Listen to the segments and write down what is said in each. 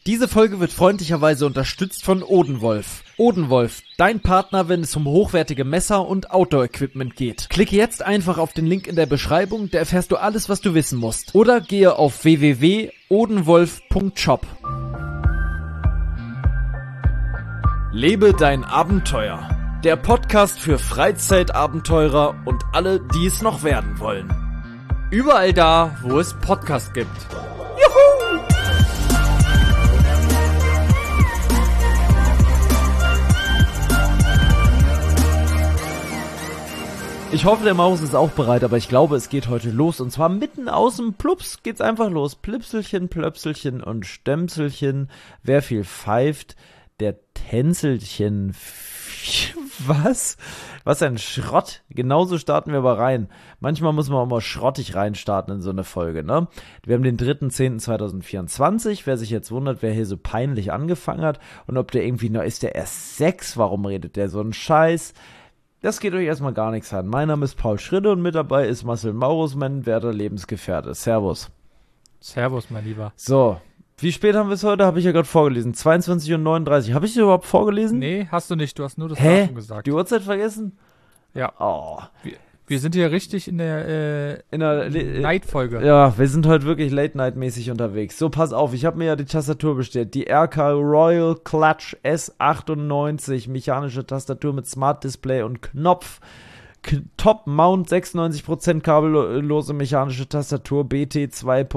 Diese Folge wird freundlicherweise unterstützt von Odenwolf. Odenwolf, dein Partner, wenn es um hochwertige Messer und Outdoor-Equipment geht. Klicke jetzt einfach auf den Link in der Beschreibung, da erfährst du alles, was du wissen musst. Oder gehe auf www.odenwolf.shop. Lebe dein Abenteuer. Der Podcast für Freizeitabenteurer und alle, die es noch werden wollen. Überall da, wo es Podcasts gibt. Juhu! Ich hoffe, der Maus ist auch bereit, aber ich glaube, es geht heute los. Und zwar mitten aus dem Plups geht's einfach los. Plipselchen, Plöpselchen und Stömselchen. Wer viel pfeift, der Tänzelchen. Was? Was ein Schrott. Genauso starten wir aber rein. Manchmal muss man auch mal schrottig reinstarten in so eine Folge, ne? Wir haben den 3.10.2024. Wer sich jetzt wundert, wer hier so peinlich angefangen hat und ob der irgendwie, ist der erst 6? Warum redet der so einen Scheiß? Das geht euch erstmal gar nichts an. Mein Name ist Paul Schritte und mit dabei ist Marcel Maurus, mein werter Lebensgefährte. Servus. Servus, mein Lieber. So, wie spät haben wir es heute? Habe ich ja gerade vorgelesen. 22:39 Habe ich es überhaupt vorgelesen? Nee, hast du nicht. Du hast nur das Datum gesagt. Die Uhrzeit vergessen? Ja. Oh. Wir sind hier richtig in der Night-Folge. Ja, wir sind heute wirklich Late-Night-mäßig unterwegs. So, pass auf, ich habe mir ja die Tastatur bestellt. Die RK Royal Clutch S98, mechanische Tastatur mit Smart Display und Knopf. Top Mount, 96% kabellose mechanische Tastatur, BT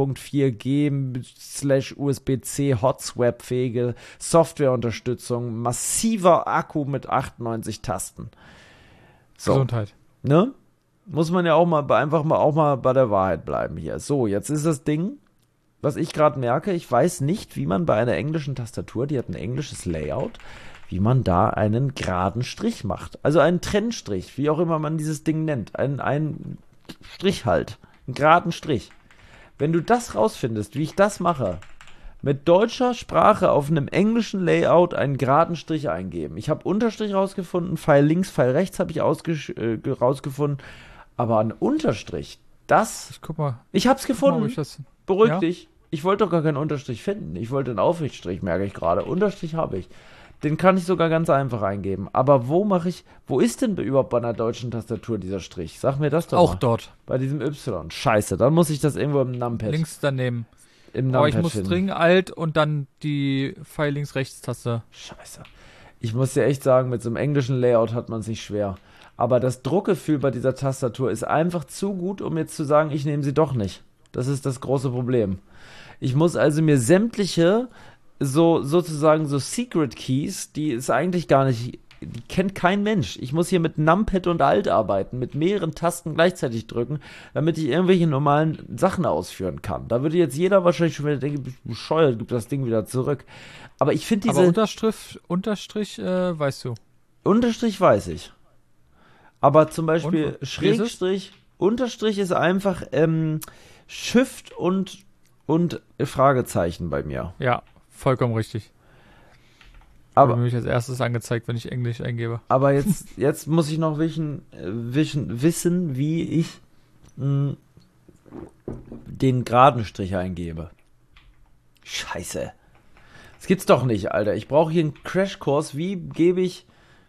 2.4G/USB-C, Hot-Swap-fähige Softwareunterstützung, massiver Akku mit 98 Tasten. So. Gesundheit. Ne? Muss man ja auch mal bei der Wahrheit bleiben hier. So, jetzt ist das Ding, was ich gerade merke, ich weiß nicht, wie man bei einer englischen Tastatur, die hat ein englisches Layout, wie man da einen geraden Strich macht. Also einen Trennstrich, wie auch immer man dieses Ding nennt. Einen Strich halt. Einen geraden Strich. Wenn du das rausfindest, wie ich das mache, mit deutscher Sprache auf einem englischen Layout einen geraden Strich eingeben. Ich habe Unterstrich rausgefunden, Pfeil links, Pfeil rechts habe ich rausgefunden. Aber ein Unterstrich, guck mal. Ich hab's gefunden. Guck mal, Beruhig dich. Ich wollte doch gar keinen Unterstrich finden. Ich wollte einen Aufrichtstrich, merke ich gerade. Unterstrich habe ich. Den kann ich sogar ganz einfach eingeben. Aber wo ist denn überhaupt bei einer deutschen Tastatur dieser Strich? Sag mir das doch auch mal. Dort. Bei diesem Y. Scheiße, dann muss ich das irgendwo im Numpad. Links daneben. Im Numpad Aber ich muss finden. dringend Alt und dann die Pfeil links-rechts-Taste. Scheiße. Ich muss dir echt sagen, mit so einem englischen Layout hat man es nicht schwer. Aber das Druckgefühl bei dieser Tastatur ist einfach zu gut, um jetzt zu sagen, ich nehme sie doch nicht. Das ist das große Problem. Ich muss also mir sämtliche sozusagen Secret Keys, die ist eigentlich gar nicht, die kennt kein Mensch. Ich muss hier mit Numpad und Alt arbeiten, mit mehreren Tasten gleichzeitig drücken, damit ich irgendwelche normalen Sachen ausführen kann. Da würde jetzt jeder wahrscheinlich schon wieder denken, bist du bescheuert, gib das Ding wieder zurück. Aber ich finde diese... Aber Unterstrich weißt du. Unterstrich weiß ich. Aber zum Beispiel Und? Schrägstrich, Unterstrich ist einfach Shift und Fragezeichen bei mir. Ja, vollkommen richtig. Aber wird mir als erstes angezeigt, wenn ich Englisch eingebe. Aber jetzt muss ich noch wissen, wie ich den geraden Strich eingebe. Scheiße. Das gibt's doch nicht, Alter. Ich brauche hier einen Crashkurs. Wie gebe ich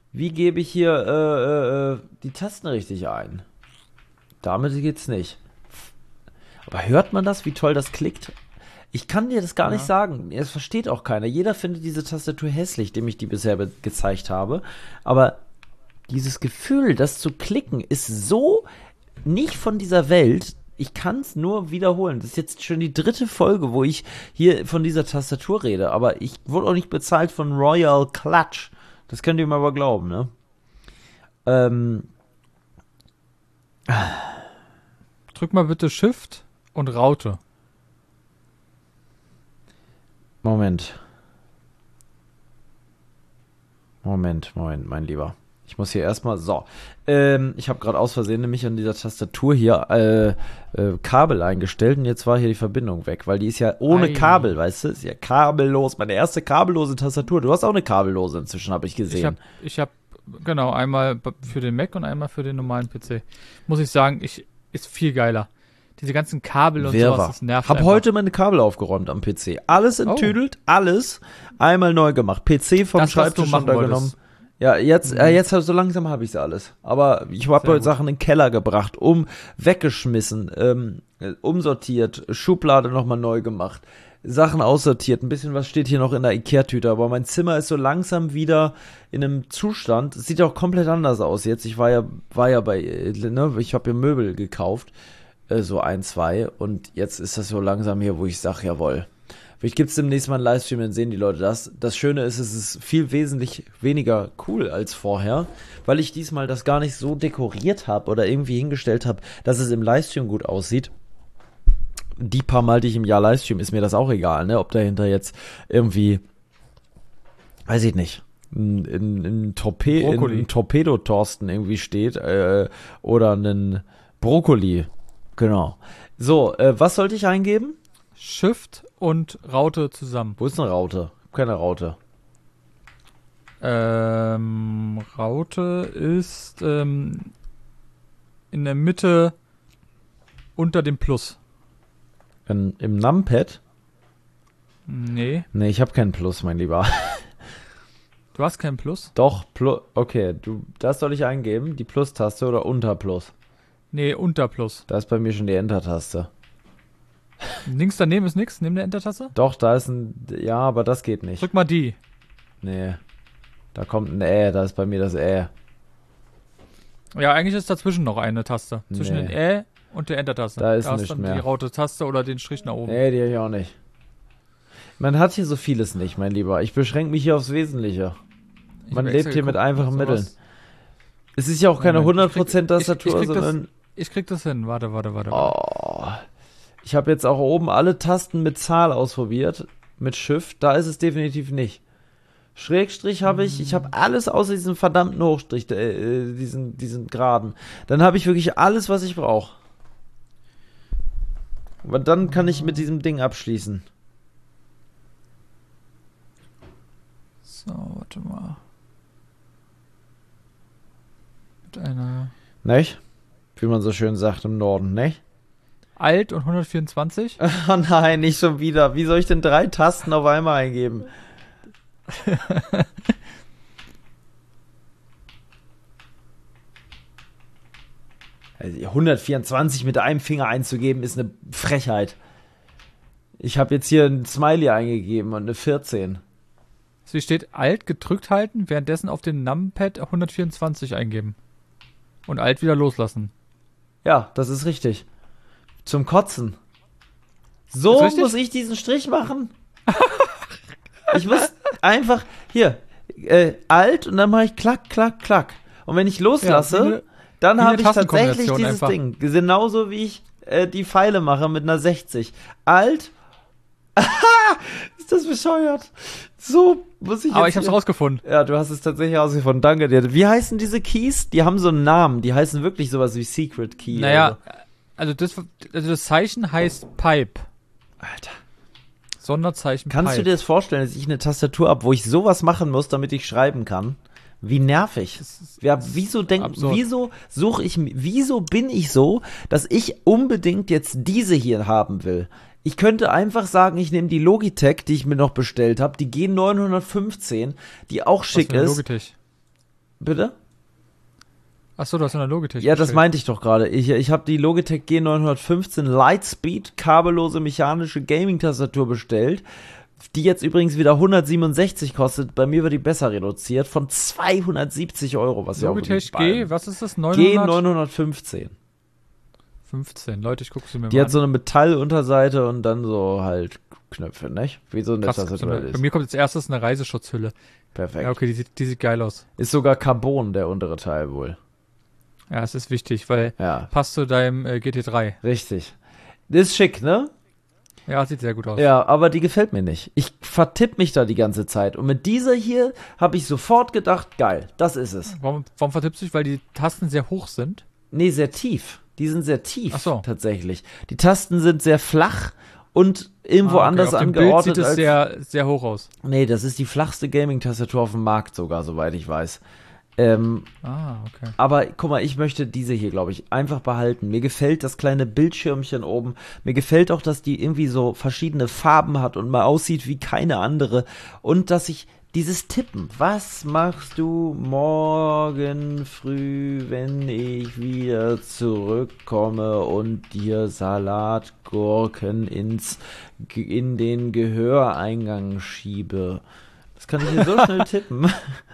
hier die Tasten richtig ein? Damit geht's nicht. Aber hört man das, wie toll das klickt? Ich kann dir das gar nicht sagen. Es versteht auch keiner. Jeder findet diese Tastatur hässlich, dem ich die bisher gezeigt habe. Aber dieses Gefühl, das zu klicken, ist so nicht von dieser Welt. Ich kann es nur wiederholen. Das ist jetzt schon die 3. Folge, wo ich hier von dieser Tastatur rede. Aber ich wurde auch nicht bezahlt von Royal Clutch. Das könnt ihr mir aber glauben, ne? Drück mal bitte Shift und Raute. Moment, mein Lieber. Ich muss hier erstmal, ich habe gerade aus Versehen nämlich an dieser Tastatur hier Kabel eingestellt und jetzt war hier die Verbindung weg, weil die ist ja ohne Kabel, weißt du, ist ja kabellos, meine erste kabellose Tastatur. Du hast auch eine kabellose inzwischen, habe ich gesehen. Ich habe genau, einmal für den Mac und einmal für den normalen PC. Muss ich sagen, ist viel geiler. diese ganzen Kabel und Wirrwarr. sowas, das nervt Hab einfach. heute meine Kabel aufgeräumt am PC. Alles enttüdelt, alles einmal neu gemacht. PC vom Das, was du Schreibtisch machen runtergenommen. wolltest. Ja, jetzt so langsam habe ich alles. Aber ich habe Sehr heute gut. Sachen in den Keller gebracht, weggeschmissen, umsortiert, Schublade nochmal neu gemacht, Sachen aussortiert. Ein bisschen was steht hier noch in der Ikea-Tüte, aber mein Zimmer ist so langsam wieder in einem Zustand. Es sieht auch komplett anders aus jetzt. Ich war ja bei, ich habe ja Möbel gekauft, so 1, 2, und jetzt ist das so langsam hier, wo ich sage, jawohl. Vielleicht gibt es demnächst mal einen Livestream, dann sehen die Leute das. Das Schöne ist, es ist viel wesentlich weniger cool als vorher, weil ich diesmal das gar nicht so dekoriert habe oder irgendwie hingestellt habe, dass es im Livestream gut aussieht. Die paar Mal, die ich im Jahr Livestream, ist mir das auch egal, ne? Ob dahinter jetzt irgendwie, weiß ich nicht, ein Torpedo-Torsten irgendwie steht oder ein Brokkoli. Genau. So, was sollte ich eingeben? Shift und Raute zusammen. Wo ist eine Raute? Keine Raute. Raute ist in der Mitte unter dem Plus. Im Numpad? Nee. Nee, ich habe keinen Plus, mein Lieber. Du hast kein Plus? Doch, okay, das soll ich eingeben, die Plus-Taste oder unter Plus? Nee, unter Plus. Da ist bei mir schon die Enter-Taste. Links daneben ist nix, neben der Enter-Taste? Doch, da ist ja, aber das geht nicht. Drück mal die. Nee, da kommt ein da ist bei mir das Ja, eigentlich ist dazwischen noch eine Taste. Zwischen Nee. den und der Enter-Taste. Da ist hast nicht dann mehr. die Raute-Taste oder den Strich nach oben. Nee, die habe ich auch nicht. Man hat hier so vieles nicht, mein Lieber. Ich beschränke mich hier aufs Wesentliche. Man lebt hier mit einfachen Mitteln. Es ist ja auch keine 100% Tastatur, sondern... Ich krieg das hin. Warte. Oh. Ich habe jetzt auch oben alle Tasten mit Zahl ausprobiert, mit Shift, da ist es definitiv nicht. Schrägstrich habe ich habe alles außer diesem verdammten Hochstrich, diesen Geraden. Dann habe ich wirklich alles, was ich brauche. Aber dann kann ich mit diesem Ding abschließen. So, warte mal. Mit einer... Nicht? Wie man so schön sagt im Norden, nicht? Alt und 124. Oh nein, nicht schon wieder. Wie soll ich denn 3 Tasten auf einmal eingeben? Also 124 mit einem Finger einzugeben, ist eine Frechheit. Ich habe jetzt hier ein Smiley eingegeben und eine 14. Hier steht Alt gedrückt halten, währenddessen auf dem Numpad 124 eingeben. Und Alt wieder loslassen. Ja, das ist richtig. Zum Kotzen. So muss ich diesen Strich machen? Ich muss einfach, hier, Alt und dann mache ich klack, klack, klack. Und wenn ich loslasse, dann habe ich tatsächlich dieses einfach. Ding. Genauso wie ich die Pfeile mache mit einer 60. Alt. Ist das bescheuert? So muss ich jetzt. Aber ich habe es rausgefunden. Ja, du hast es tatsächlich rausgefunden. Danke dir. Wie heißen diese Keys? Die haben so einen Namen. Die heißen wirklich sowas wie Secret Key. Naja, also das Zeichen heißt Pipe. Alter. Sonderzeichen Kannst Pipe. du dir das vorstellen, dass ich eine Tastatur habe, wo ich sowas machen muss, damit ich schreiben kann? Wie nervig. Ja, wieso bin ich so, dass ich unbedingt jetzt diese hier haben will? Ich könnte einfach sagen, ich nehme die Logitech, die ich mir noch bestellt habe, die G915, die auch schick ist. Logitech? Bitte? Achso, du hast eine Logitech Ja, bestellt. das meinte ich doch gerade. Ich habe die Logitech G915 Lightspeed, kabellose mechanische Gaming-Tastatur bestellt, die jetzt übrigens wieder 167 kostet. Bei mir wird die besser reduziert von 270 €. Was Logitech ja G, was ist das? 900? G915. 15. Leute, ich gucke sie mir mal Die an. hat so eine Metallunterseite und dann so halt Knöpfe, nicht? Wie so eine Krass, Tastatur bei ist. mir kommt als erstes eine Reiseschutzhülle. Perfekt. Ja, okay, die sieht geil aus. Ist sogar Carbon, der untere Teil wohl. Ja, es ist wichtig, weil Ja, passt zu deinem GT3. richtig. Das ist schick, ne? Ja, sieht sehr gut aus. Ja, aber die gefällt mir nicht. Ich vertipp mich da die ganze Zeit. Und mit dieser hier habe ich sofort gedacht, geil, das ist es. Warum vertippst du dich? Weil die Tasten sehr hoch sind? Nee, sehr tief. Die sind sehr tief, Ach so. tatsächlich. Die Tasten sind sehr flach und irgendwo Okay. anders Auf dem angeordnet. Bild sieht es sehr, sehr hoch aus. Nee, das ist die flachste Gaming-Tastatur auf dem Markt sogar, soweit ich weiß. Okay. Aber guck mal, ich möchte diese hier, glaube ich, einfach behalten. Mir gefällt das kleine Bildschirmchen oben. Mir gefällt auch, dass die irgendwie so verschiedene Farben hat und mal aussieht wie keine andere. Und dass ich dieses Tippen. Was machst du morgen früh, wenn ich wieder zurückkomme und dir Salatgurken in den Gehöreingang schiebe? Das kann ich hier so schnell tippen.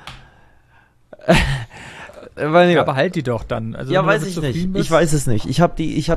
Ja, aber halt die doch dann. Also, ja, wenn du weiß damit ich nicht. zufrieden bist. Ich weiß es nicht. Ich habe die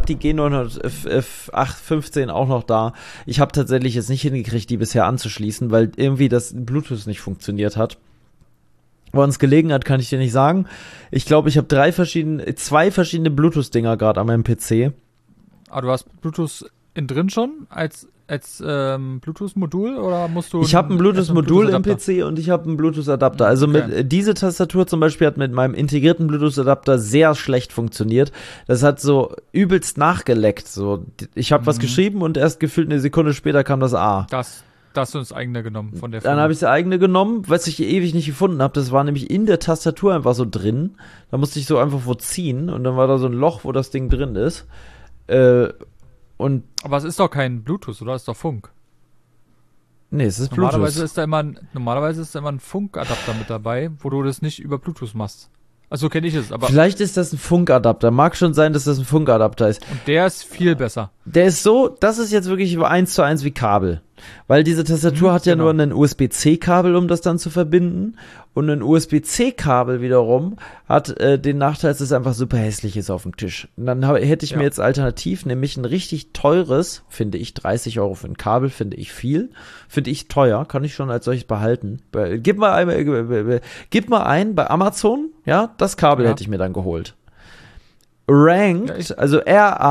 G90815 auch noch da. Ich habe tatsächlich es nicht hingekriegt, die bisher anzuschließen, weil irgendwie das Bluetooth nicht funktioniert hat. Woran es gelegen hat, kann ich dir nicht sagen. Ich glaube, ich habe zwei verschiedene Bluetooth-Dinger gerade an meinem PC. Aber du hast Bluetooth drin schon als Bluetooth-Modul oder musst du... Ich habe ein Bluetooth-Modul im Bluetooth-Adapter? PC und ich habe einen Bluetooth-Adapter. Also Okay. diese Tastatur zum Beispiel hat mit meinem integrierten Bluetooth-Adapter sehr schlecht funktioniert. Das hat so übelst nachgeleckt. So, ich habe was geschrieben und erst gefühlt eine Sekunde später kam das A. Das hast du ins eigene genommen von der Dann habe ich das eigene genommen, was ich ewig nicht gefunden habe. Das war nämlich in der Tastatur einfach so drin. Da musste ich so einfach wo ziehen und dann war da so ein Loch, wo das Ding drin ist. Und Aber es ist doch kein Bluetooth, oder? Es ist doch Funk. nee, es ist Bluetooth. Normalerweise ist da immer ein Funkadapter mit dabei, wo du das nicht über Bluetooth machst. Also kenne ich es, aber Vielleicht ist das ein Funkadapter. Mag schon sein, dass das ein Funkadapter ist. und der ist viel besser. Der ist so, das ist jetzt wirklich 1:1 wie Kabel. Weil diese Tastatur hat ja genau. nur ein USB-C-Kabel, um das dann zu verbinden. Und ein USB-C-Kabel wiederum hat den Nachteil, dass es einfach super hässlich ist auf dem Tisch. Und dann hätte ich mir jetzt alternativ nämlich ein richtig teures, finde ich, 30 Euro für ein Kabel, finde ich viel. Finde ich teuer, kann ich schon als solches behalten. Gib mal ein bei Amazon, ja, das Kabel Ja. hätte ich mir dann geholt. Ranked, also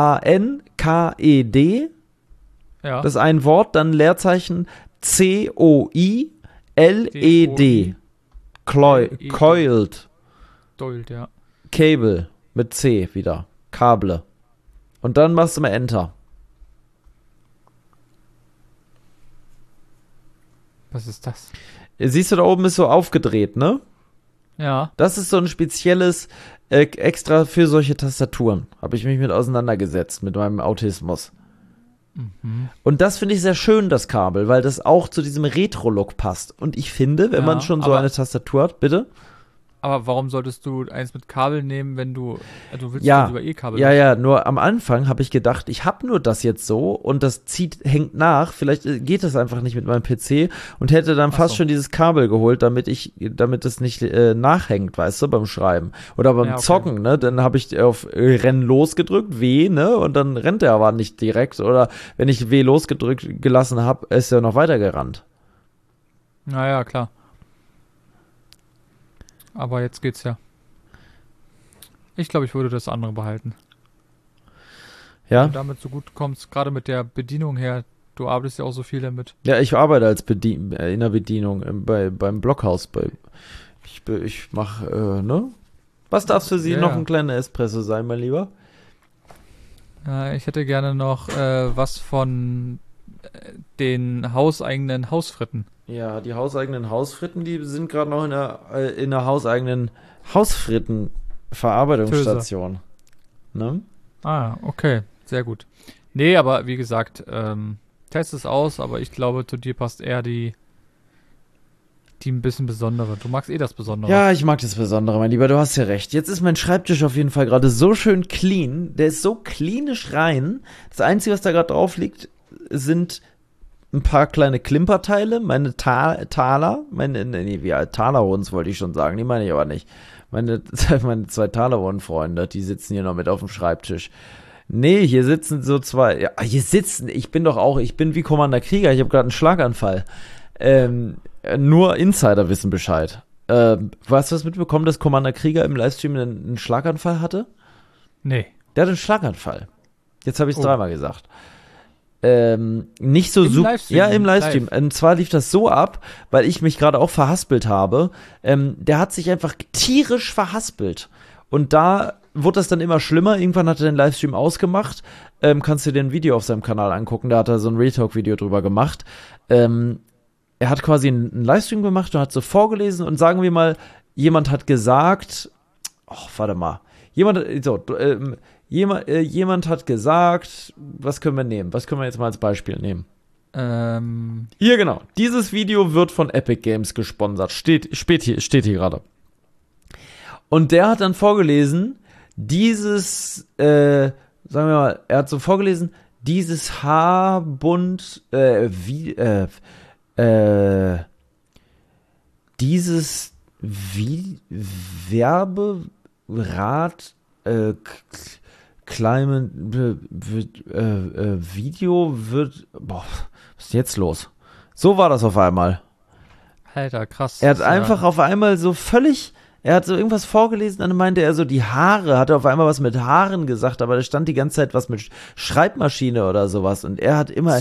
RANKED, Ja. das ist ein Wort, dann Leerzeichen COILED. Coiled. Dold, ja. Cable mit C wieder. Kable. Und dann machst du mal Enter. Was ist das? Siehst du, da oben ist so aufgedreht, ne? Ja. Das ist so ein spezielles extra für solche Tastaturen. Habe ich mich mit auseinandergesetzt, mit meinem Autismus. Und das finde ich sehr schön, das Kabel, weil das auch zu diesem Retro-Look passt. Und ich finde, wenn Ja, man schon so aber- eine Tastatur hat, bitte? Aber warum solltest du eins mit Kabel nehmen, wenn du willst Ja, das über E-Kabel? ja, nur am Anfang habe ich gedacht, ich habe nur das jetzt so und das hängt nach. Vielleicht geht das einfach nicht mit meinem PC und hätte dann fast so. schon dieses Kabel geholt, damit es nicht nachhängt, weißt du, beim Schreiben. Oder beim Ja, okay. Zocken, ne? Dann habe ich auf Renn losgedrückt, W, ne? Und dann rennt er aber nicht direkt. Oder wenn ich W losgedrückt gelassen habe, ist er noch weiter gerannt. Naja, klar. Aber jetzt geht's ja. Ich glaube, ich würde das andere behalten. Ja? Wenn du damit so gut kommst, gerade mit der Bedienung her, du arbeitest ja auch so viel damit. Ja, ich arbeite als in der Bedienung beim Blockhaus. Ich mache, ne? Was darf für Sie Ja, noch ja. ein kleiner Espresso sein, mein Lieber? Ich hätte gerne noch was von den hauseigenen Hausfritten. Ja, die hauseigenen Hausfritten, die sind gerade noch in der hauseigenen Hausfritten-Verarbeitungsstation. Ne? Ah, okay. Sehr gut. Nee, aber wie gesagt, test es aus, aber ich glaube, zu dir passt eher die ein bisschen besondere. Du magst das Besondere. Ja, ich mag das Besondere, mein Lieber, du hast ja recht. Jetzt ist mein Schreibtisch auf jeden Fall gerade so schön clean. Der ist so klinisch rein. Das Einzige, was da gerade drauf liegt, sind ein paar kleine Klimperteile, meine Taler, Talerons wollte ich schon sagen, die meine ich aber nicht. Meine 2 Talerons-Freunde, die sitzen hier noch mit auf dem Schreibtisch. Nee, hier sitzen so 2, ja, ich bin wie Commander Krieger, ich habe gerade einen Schlaganfall. Nur Insider wissen Bescheid. Hast du was mitbekommen, dass Commander Krieger im Livestream einen Schlaganfall hatte? Nee. Der hatte einen Schlaganfall. Jetzt habe ich es Oh. dreimal gesagt. Nicht so Im super. Livestream? Ja, im Livestream. Live? Und zwar lief das so ab, weil ich mich gerade auch verhaspelt habe. Der hat sich einfach tierisch verhaspelt. Und da wurde das dann immer schlimmer. Irgendwann hat er den Livestream ausgemacht. Kannst du dir ein Video auf seinem Kanal angucken. Da hat er so ein Retalk-Video drüber gemacht. Er hat quasi einen Livestream gemacht und hat so vorgelesen. Und sagen wir mal, jemand hat gesagt, warte mal, jemand hat gesagt, was können wir nehmen? Was können wir jetzt mal als Beispiel nehmen? Hier, genau. Dieses Video wird von Epic Games gesponsert. Steht hier gerade. Und der hat dann vorgelesen, dieses, sagen wir mal, er hat so vorgelesen, dieses Haarbund, dieses Werberad, Climate Video wird, was ist jetzt los? So war das auf einmal. Alter, krass. Er hat einfach auf einmal so völlig, er hat so irgendwas vorgelesen, dann meinte er so, die Haare, hat er auf einmal was mit Haaren gesagt, aber da stand die ganze Zeit was mit Schreibmaschine oder sowas und er hat immer,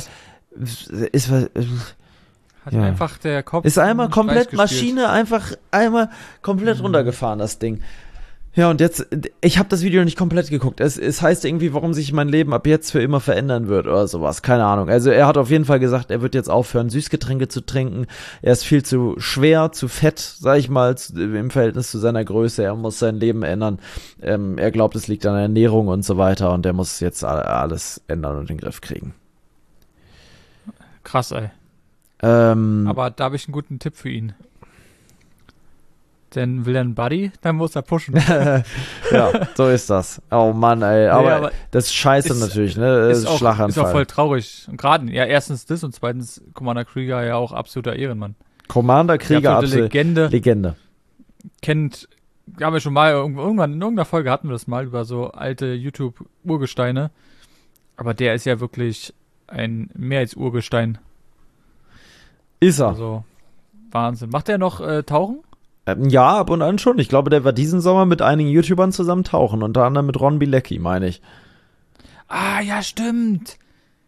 einfach der Kopf. Ist einmal komplett Maschine, einfach einmal komplett runtergefahren, das Ding. Ja, und jetzt, ich habe das Video nicht komplett geguckt. Es heißt irgendwie, warum sich mein Leben ab jetzt für immer verändern wird oder sowas. Keine Ahnung. Also er hat auf jeden Fall gesagt, er wird jetzt aufhören, Süßgetränke zu trinken. Er ist viel zu schwer, zu fett, sag ich mal, im Verhältnis zu seiner Größe. Er muss sein Leben ändern. Er glaubt, es liegt an der Ernährung und so weiter. Und er muss jetzt alles ändern und in den Griff kriegen. Krass, ey. Aber da habe ich einen guten Tipp für ihn. Denn will er einen Buddy, dann muss er pushen. Ja, so ist das. Oh Mann, ey. Aber das ist scheiße natürlich, ne? Das ist Schlaganfall. Ist auch voll traurig. Und gerade, ja, erstens das und zweitens Commander Krieger ja auch absoluter Ehrenmann. Commander Krieger, absolute Legende. Haben wir schon mal, irgendwann in irgendeiner Folge hatten wir das mal über so alte YouTube-Urgesteine. Aber der ist ja wirklich ein mehr als Urgestein. Ist er. Also, Wahnsinn. Macht er noch Tauchen? Ja, ab und an schon. Ich glaube, der war diesen Sommer mit einigen YouTubern zusammen tauchen. Unter anderem mit Ron Bilecki, meine ich. Ah, ja, stimmt.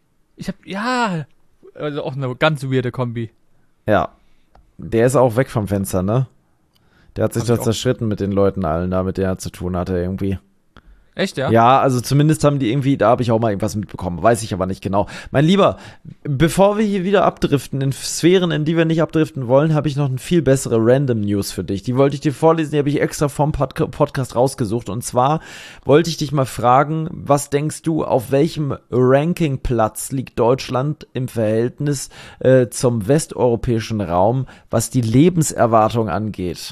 Also auch eine ganz weirde Kombi. Ja. Der ist auch weg vom Fenster, ne? Der hat sich da zerschritten mit den Leuten allen da, mit denen er zu tun hatte irgendwie. Echt, ja? Ja, also zumindest haben die irgendwie, da habe ich auch mal irgendwas mitbekommen, weiß ich aber nicht genau. Mein Lieber, bevor wir hier wieder abdriften in Sphären, in die wir nicht abdriften wollen, habe ich noch eine viel bessere Random News für dich. Die wollte ich dir vorlesen, die habe ich extra vom Podcast rausgesucht. Und zwar wollte ich dich mal fragen, was denkst du, auf welchem Rankingplatz liegt Deutschland im Verhältnis zum westeuropäischen Raum, was die Lebenserwartung angeht?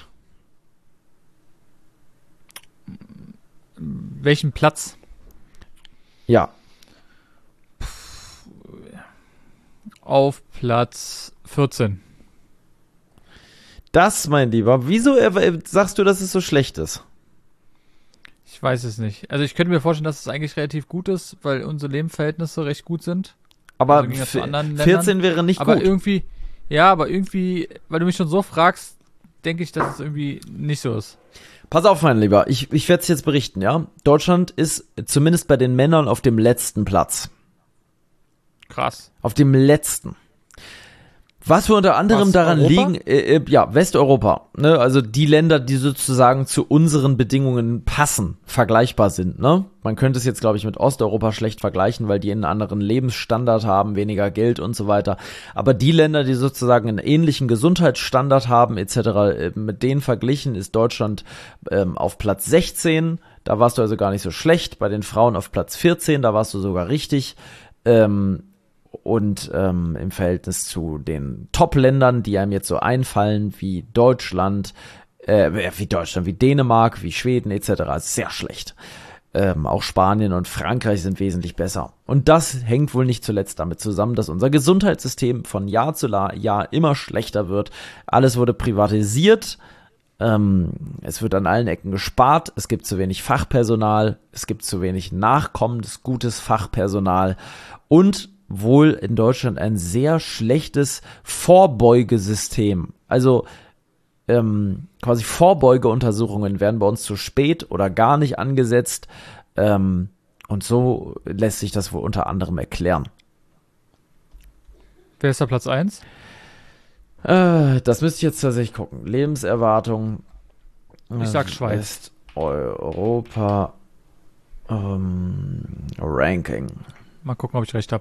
Welchen Platz? Ja. Auf Platz 14. Das, mein Lieber, wieso sagst du, dass es so schlecht ist? Ich weiß es nicht. Also ich könnte mir vorstellen, dass es eigentlich relativ gut ist, weil unsere Lebensverhältnisse recht gut sind. Aber also 14 wäre nicht aber gut. Aber irgendwie, weil du mich schon so fragst, denke ich, dass es irgendwie nicht so ist. Pass auf, mein Lieber, ich werde es jetzt berichten, ja. Deutschland ist zumindest bei den Männern auf dem letzten Platz. Krass. Auf dem letzten. Was wir unter anderem daran liegen, Westeuropa, ne, also die Länder, die sozusagen zu unseren Bedingungen passen, vergleichbar sind, ne. Man könnte es jetzt, glaube ich, mit Osteuropa schlecht vergleichen, weil die einen anderen Lebensstandard haben, weniger Geld und so weiter. Aber die Länder, die sozusagen einen ähnlichen Gesundheitsstandard haben, etc., mit denen verglichen ist Deutschland auf Platz 16. Da warst du also gar nicht so schlecht. Bei den Frauen auf Platz 14, da warst du sogar richtig. Und im Verhältnis zu den Top-Ländern, die einem jetzt so einfallen, wie Deutschland, wie Dänemark, wie Schweden etc., ist sehr schlecht. Auch Spanien und Frankreich sind wesentlich besser. Und das hängt wohl nicht zuletzt damit zusammen, dass unser Gesundheitssystem von Jahr zu Jahr immer schlechter wird. Alles wurde privatisiert. Es wird an allen Ecken gespart. Es gibt zu wenig Fachpersonal. Es gibt zu wenig nachkommendes, gutes Fachpersonal. Und wohl in Deutschland ein sehr schlechtes Vorbeugesystem. Also quasi Vorbeugeuntersuchungen werden bei uns zu spät oder gar nicht angesetzt. Und so lässt sich das wohl unter anderem erklären. Wer ist da Platz 1? Das müsste ich jetzt tatsächlich gucken. Lebenserwartung. Ich sag Schweiz. Europa Ranking. Mal gucken, ob ich recht habe.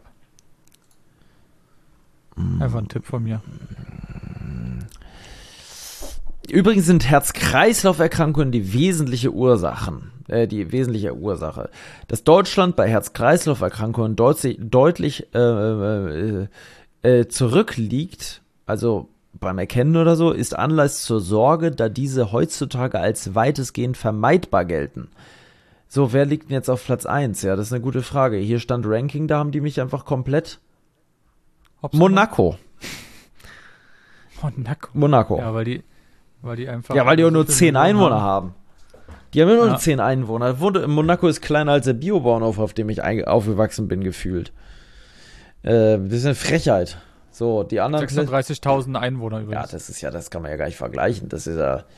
Einfach ein Tipp von mir. Übrigens sind Herz-Kreislauf-Erkrankungen die wesentliche Ursache. Dass Deutschland bei Herz-Kreislauf-Erkrankungen deutlich zurückliegt, also beim Erkennen oder so, ist Anlass zur Sorge, da diese heutzutage als weitestgehend vermeidbar gelten. So, wer liegt denn jetzt auf Platz 1? Ja, das ist eine gute Frage. Hier stand Ranking, da haben die mich einfach komplett... Monaco. Monaco. Ja, weil die einfach... Ja, weil die auch nur 10 Einwohner haben. Die haben nur Ja. 10 Einwohner. Monaco ist kleiner als der Biobauernhof, auf dem ich aufgewachsen bin, gefühlt. Das ist eine Frechheit. So, die anderen... 36.000 Einwohner übrigens. Ja, das kann man ja gar nicht vergleichen. Das ist ja...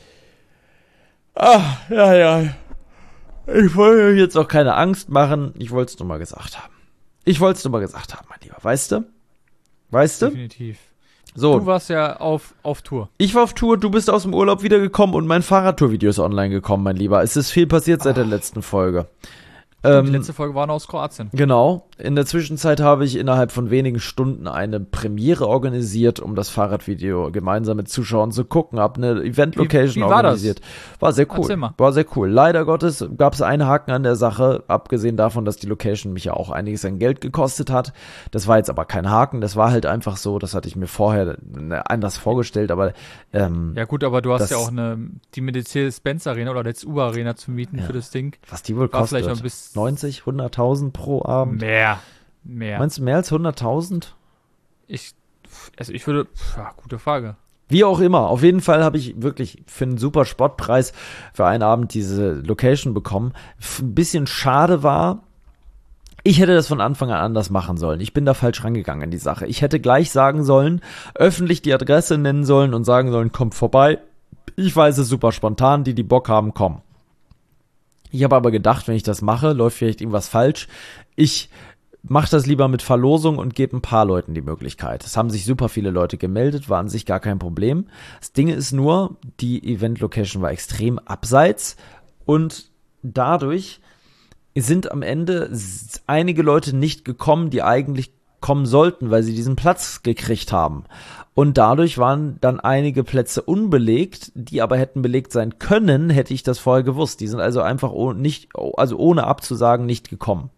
ja. Ich wollte euch jetzt auch keine Angst machen. Ich wollte es nur mal gesagt haben. Mein Lieber. Weißt du? Definitiv. So. Du warst ja auf Tour. Ich war auf Tour, du bist aus dem Urlaub wiedergekommen und mein Fahrradtour-Video ist online gekommen, mein Lieber. Es ist viel passiert seit der letzten Folge. Die letzte Folge war noch aus Kroatien. Genau. In der Zwischenzeit habe ich innerhalb von wenigen Stunden eine Premiere organisiert, um das Fahrradvideo gemeinsam mit Zuschauern zu gucken. Habe eine Event-Location wie war organisiert. War sehr cool. Erzähl mal. War sehr cool. Leider Gottes gab es einen Haken an der Sache, abgesehen davon, dass die Location mich ja auch einiges an Geld gekostet hat. Das war jetzt aber kein Haken. Das war halt einfach so, das hatte ich mir vorher anders vorgestellt, aber Ja gut, aber du hast das- ja auch die Mercedes-Benz Arena oder jetzt Uber Arena zu mieten für das Ding. was die wohl War kostet. vielleicht noch bis 90, 100.000 pro Abend. Mehr. Meinst du mehr als 100.000? Ich würde, gute Frage. Wie auch immer, auf jeden Fall habe ich wirklich für einen super Spottpreis für einen Abend diese Location bekommen. Ein bisschen schade war, ich hätte das von Anfang an anders machen sollen. Ich bin da falsch rangegangen in die Sache. Ich hätte gleich sagen sollen, öffentlich die Adresse nennen sollen und sagen sollen, kommt vorbei. Ich weiß es super spontan, die Bock haben, kommen. Ich habe aber gedacht, wenn ich das mache, läuft vielleicht irgendwas falsch. Ich mache das lieber mit Verlosung und gebe ein paar Leuten die Möglichkeit. Es haben sich super viele Leute gemeldet, war an sich gar kein Problem. Das Ding ist nur, die Event-Location war extrem abseits und dadurch sind am Ende einige Leute nicht gekommen, die eigentlich kommen sollten, weil sie diesen Platz gekriegt haben. Und dadurch waren dann einige Plätze unbelegt, die aber hätten belegt sein können, hätte ich das vorher gewusst. Die sind also einfach ohne abzusagen nicht gekommen.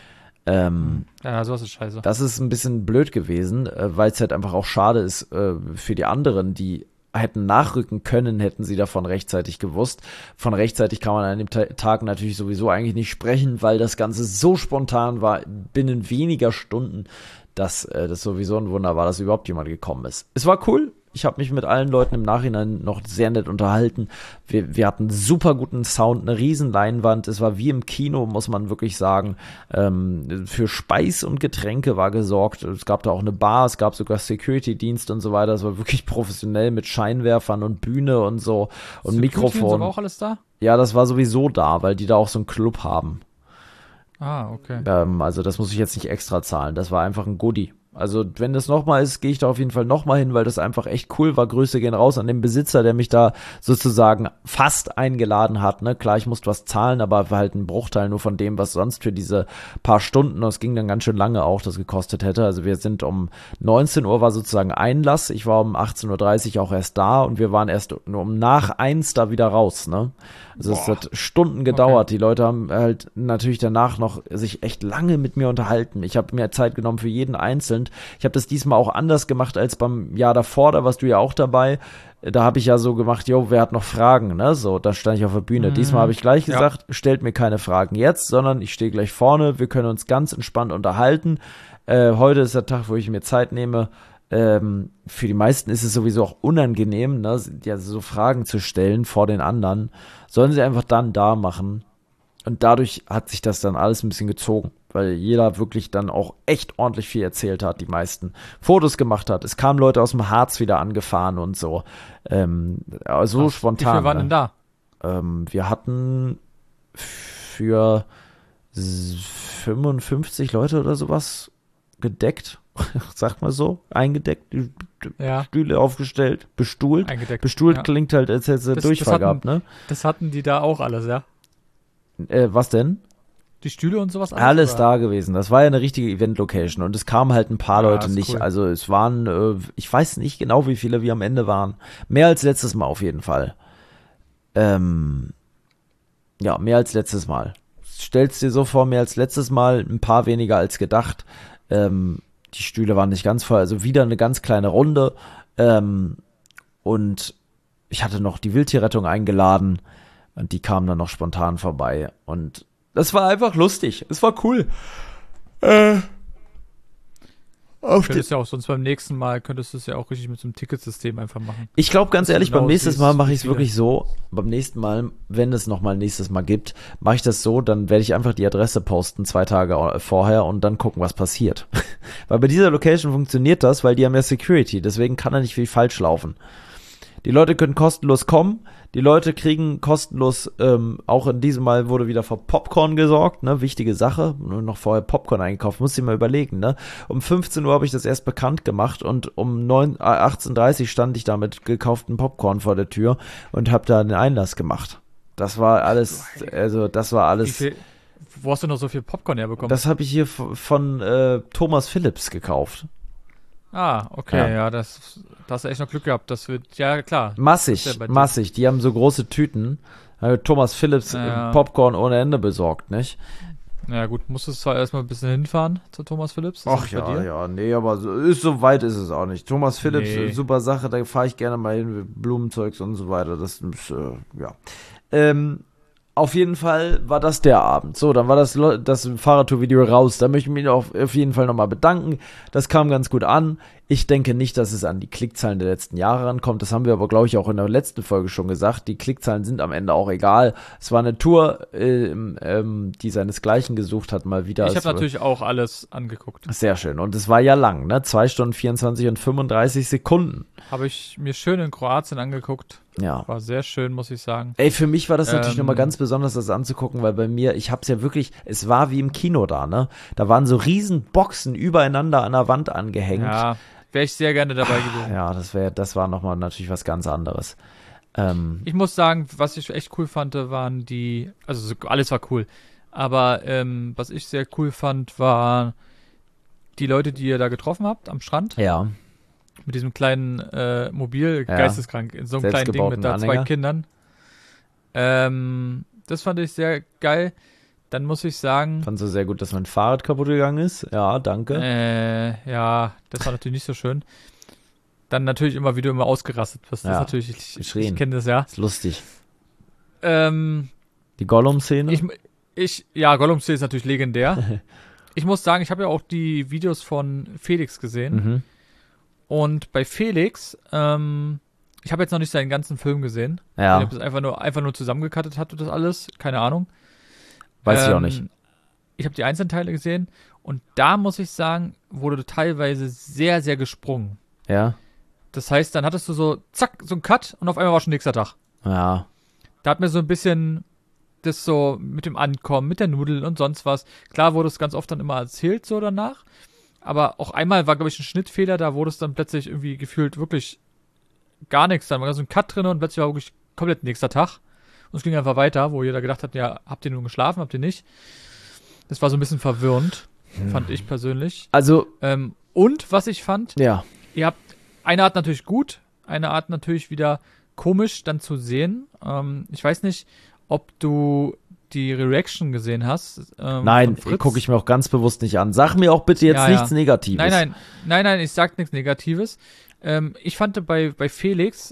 Ja, sowas ist scheiße. Das ist ein bisschen blöd gewesen, weil es halt einfach auch schade ist für die anderen, die hätten nachrücken können, hätten sie davon rechtzeitig gewusst. Von rechtzeitig kann man an dem Tag natürlich sowieso eigentlich nicht sprechen, weil das Ganze so spontan war, binnen weniger Stunden, dass das sowieso ein Wunder war, dass überhaupt jemand gekommen ist. Es war cool. Ich habe mich mit allen Leuten im Nachhinein noch sehr nett unterhalten. Wir hatten super guten Sound, eine riesen Leinwand. Es war wie im Kino, muss man wirklich sagen. Für Speis und Getränke war gesorgt. Es gab da auch eine Bar, es gab sogar Security-Dienst und so weiter. Es war wirklich professionell mit Scheinwerfern und Bühne und so und Mikrofon. War auch alles da? Ja, das war sowieso da, weil die da auch so einen Club haben. Ah, okay. Also das muss ich jetzt nicht extra zahlen. Das war einfach ein Goodie. Also wenn das nochmal ist, gehe ich da auf jeden Fall nochmal hin, weil das einfach echt cool war. Grüße gehen raus an den Besitzer, der mich da sozusagen fast eingeladen hat. Ne? Klar, ich musste was zahlen, aber war halt ein Bruchteil nur von dem, was sonst für diese paar Stunden, und es ging dann ganz schön lange auch, das gekostet hätte. Also wir sind um 19 Uhr war sozusagen Einlass. Ich war um 18.30 Uhr auch erst da und wir waren erst nur um nach 1 da wieder raus. Ne? Also es hat Stunden gedauert. Okay. Die Leute haben halt natürlich danach noch sich echt lange mit mir unterhalten. Ich habe mir Zeit genommen für jeden Einzelnen. Ich habe das diesmal auch anders gemacht als beim Jahr davor, da warst du ja auch dabei. Da habe ich ja so gemacht, wer hat noch Fragen, ne? So, da stand ich auf der Bühne. Diesmal habe ich gleich gesagt, stellt mir keine Fragen jetzt, sondern ich stehe gleich vorne, wir können uns ganz entspannt unterhalten. Heute ist der Tag, wo ich mir Zeit nehme. Für die meisten ist es sowieso auch unangenehm, ne? Ja, so Fragen zu stellen vor den anderen. Sollen sie einfach dann da machen. Und dadurch hat sich das dann alles ein bisschen gezogen, weil jeder wirklich dann auch echt ordentlich viel erzählt hat, die meisten Fotos gemacht hat. Es kamen Leute aus dem Harz wieder angefahren und so. So spontan. Wie viele waren denn da? Wir hatten für 55 Leute oder sowas gedeckt, sagt man so, eingedeckt, die Stühle aufgestellt, bestuhlt. Eingedeckt. Bestuhlt klingt halt, als hätte sie Durchfall gehabt, ne? Das hatten die da auch alles, ja? Was denn? die Stühle und sowas? Alles oder? da gewesen. Das war ja eine richtige Event-Location und es kamen halt ein paar Ja, Leute ist nicht. cool. Also es waren, ich weiß nicht genau, wie viele wir am Ende waren. Mehr als letztes Mal auf jeden Fall. Ja, mehr als letztes Mal. Stellst dir so vor, mehr als letztes Mal, ein paar weniger als gedacht. Die Stühle waren nicht ganz voll, also wieder eine ganz kleine Runde. Und ich hatte noch die Wildtierrettung eingeladen und die kamen dann noch spontan vorbei. Und das war einfach lustig. Es war cool. Könntest ja auch sonst beim nächsten Mal, könntest du es ja auch richtig mit so einem Ticketsystem einfach machen. Ich glaube ganz Dass du ehrlich, genau beim nächsten siehst, Mal mache wie ich es viele. wirklich so. Beim nächsten Mal, wenn es nochmal nächstes Mal gibt, mache ich das so, dann werde ich einfach die Adresse posten 2 Tage vorher und dann gucken, was passiert. Weil bei dieser Location funktioniert das, weil die haben ja Security, deswegen kann da nicht viel falsch laufen. Die Leute können kostenlos kommen, die Leute kriegen kostenlos, auch in diesem Mal wurde wieder für Popcorn gesorgt, ne, wichtige Sache, nur noch vorher Popcorn eingekauft, musst du dir mal überlegen, ne. Um 15 Uhr habe ich das erst bekannt gemacht und um 18:30 Uhr stand ich da mit gekauften Popcorn vor der Tür und habe da den Einlass gemacht. Das war alles, also das war Wie alles, viel, wo hast du noch so viel Popcorn herbekommen? das habe ich hier von Thomas Phillips gekauft. Okay, Ja. das hast du echt noch Glück gehabt. Das wird, ja klar. Massig, Das ist ja bei dir. massig. Die haben so große Tüten. Thomas Phillips Ja. Popcorn ohne Ende besorgt, nicht? Ja gut, musstest zwar erstmal ein bisschen hinfahren zu Thomas Phillips. Das Ach ist bei ja, dir. ja, nee, aber so weit ist es auch nicht. Thomas Phillips, Nee. super Sache, da fahre ich gerne mal hin, Blumenzeugs und so weiter. Das ist, ja. Auf jeden Fall war das der Abend. So, dann war das Fahrradtour-Video raus. Da möchte ich mich auf jeden Fall nochmal bedanken. Das kam ganz gut an. Ich denke nicht, dass es an die Klickzahlen der letzten Jahre rankommt. Das haben wir aber, glaube ich, auch in der letzten Folge schon gesagt. Die Klickzahlen sind am Ende auch egal. Es war eine Tour, die seinesgleichen gesucht hat, mal wieder. Ich habe natürlich auch alles angeguckt. Sehr schön. Und es war ja lang, ne? 2 Stunden 24 und 35 Sekunden. Habe ich mir schön in Kroatien angeguckt. Ja. War sehr schön, muss ich sagen. Ey, für mich war das natürlich nochmal Ähm, ganz besonders, das anzugucken, weil bei mir, ich hab's ja wirklich, es war wie im Kino da, ne? Da waren so riesen Boxen übereinander an der Wand angehängt. Ja, wäre ich sehr gerne dabei gewesen. Ja, das war nochmal natürlich was ganz anderes. Ich muss sagen, was ich echt cool fand, waren alles war cool. Aber was ich sehr cool fand, war die Leute, die ihr da getroffen habt am Strand. Ja, Mit diesem kleinen Mobil, Ja. geisteskrank, in so einem kleinen Ding mit da Selbstgebauten 2 Kindern. Das fand ich sehr geil. Dann muss ich sagen, fand so sehr gut, dass mein Fahrrad kaputt gegangen ist. Ja, danke. ja, das war natürlich nicht so schön. Dann natürlich immer, wie du immer ausgerastet bist. Das Ja, ist natürlich, ich geschrien. kenne das ja. Ist lustig. Ähm, Die Gollum-Szene? ja, Gollum-Szene ist natürlich legendär. Ich muss sagen, ich habe ja auch die Videos von Felix gesehen. Mhm. Und bei Felix, ich habe jetzt noch nicht seinen ganzen Film gesehen. Ich Ja, habe das einfach nur zusammengekattet hat und das alles. Keine Ahnung. weiß ich auch nicht. Ich habe die Einzelteile gesehen und da muss ich sagen, wurde teilweise sehr, sehr gesprungen. Ja, Das heißt, dann hattest du so, zack, so einen Cut und auf einmal war schon nächster Tag. ja. Da hat mir so ein bisschen das so mit dem Ankommen, mit der Nudel und sonst was. Klar wurde es ganz oft dann immer erzählt so danach. Aber auch einmal war, glaube ich, ein Schnittfehler, da wurde es dann plötzlich irgendwie gefühlt wirklich gar nichts. Dann war so ein Cut drin und plötzlich war wirklich komplett nächster Tag. Und es ging einfach weiter, wo jeder gedacht hat, ja, habt ihr nun geschlafen, habt ihr nicht? Das war so ein bisschen verwirrend, fand ich persönlich. Also, Und was ich fand, ja. ihr habt eine Art natürlich gut, eine Art natürlich wieder komisch dann zu sehen. Ich weiß nicht, ob du die Reaction gesehen hast. Nein, von Fritz. gucke ich mir auch ganz bewusst nicht an. Sag mir auch bitte jetzt Ja, nichts ja. Negatives. Nein, ich sag nichts Negatives. Ich fand bei Felix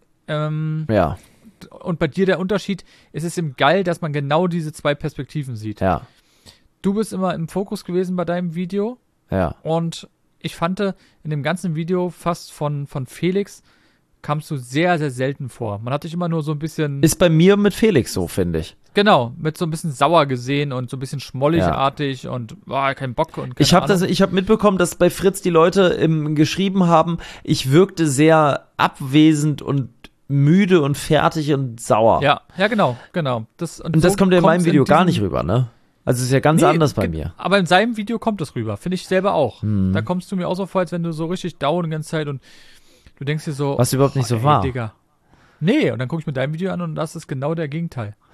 Ja, und bei dir der Unterschied, es ist ihm geil, dass man genau diese 2 Perspektiven sieht. ja, Du bist immer im Fokus gewesen bei deinem Video ja. und ich fand in dem ganzen Video fast von Felix kamst du sehr, sehr selten vor. Man hat dich immer nur so ein bisschen, Ist bei mir mit Felix so, finde ich. genau, mit so ein bisschen sauer gesehen und so ein bisschen schmolligartig und kein Bock und keine Ich habe Ahnung. hab mitbekommen, dass bei Fritz die Leute geschrieben haben, ich wirkte sehr abwesend und müde und fertig und sauer. Ja, genau. Und das so kommt ja in meinem kommt's Video gar diesem- nicht rüber, ne? Also ist ja ganz Nee, anders bei mir. Aber in seinem Video kommt das rüber, finde ich selber auch. Mhm. Da kommst du mir auch so vor, als wenn du so richtig down die ganze Zeit und du denkst dir so, Was überhaupt nicht so war. Digga. Nee, und dann gucke ich mir dein Video an und das ist genau der Gegenteil.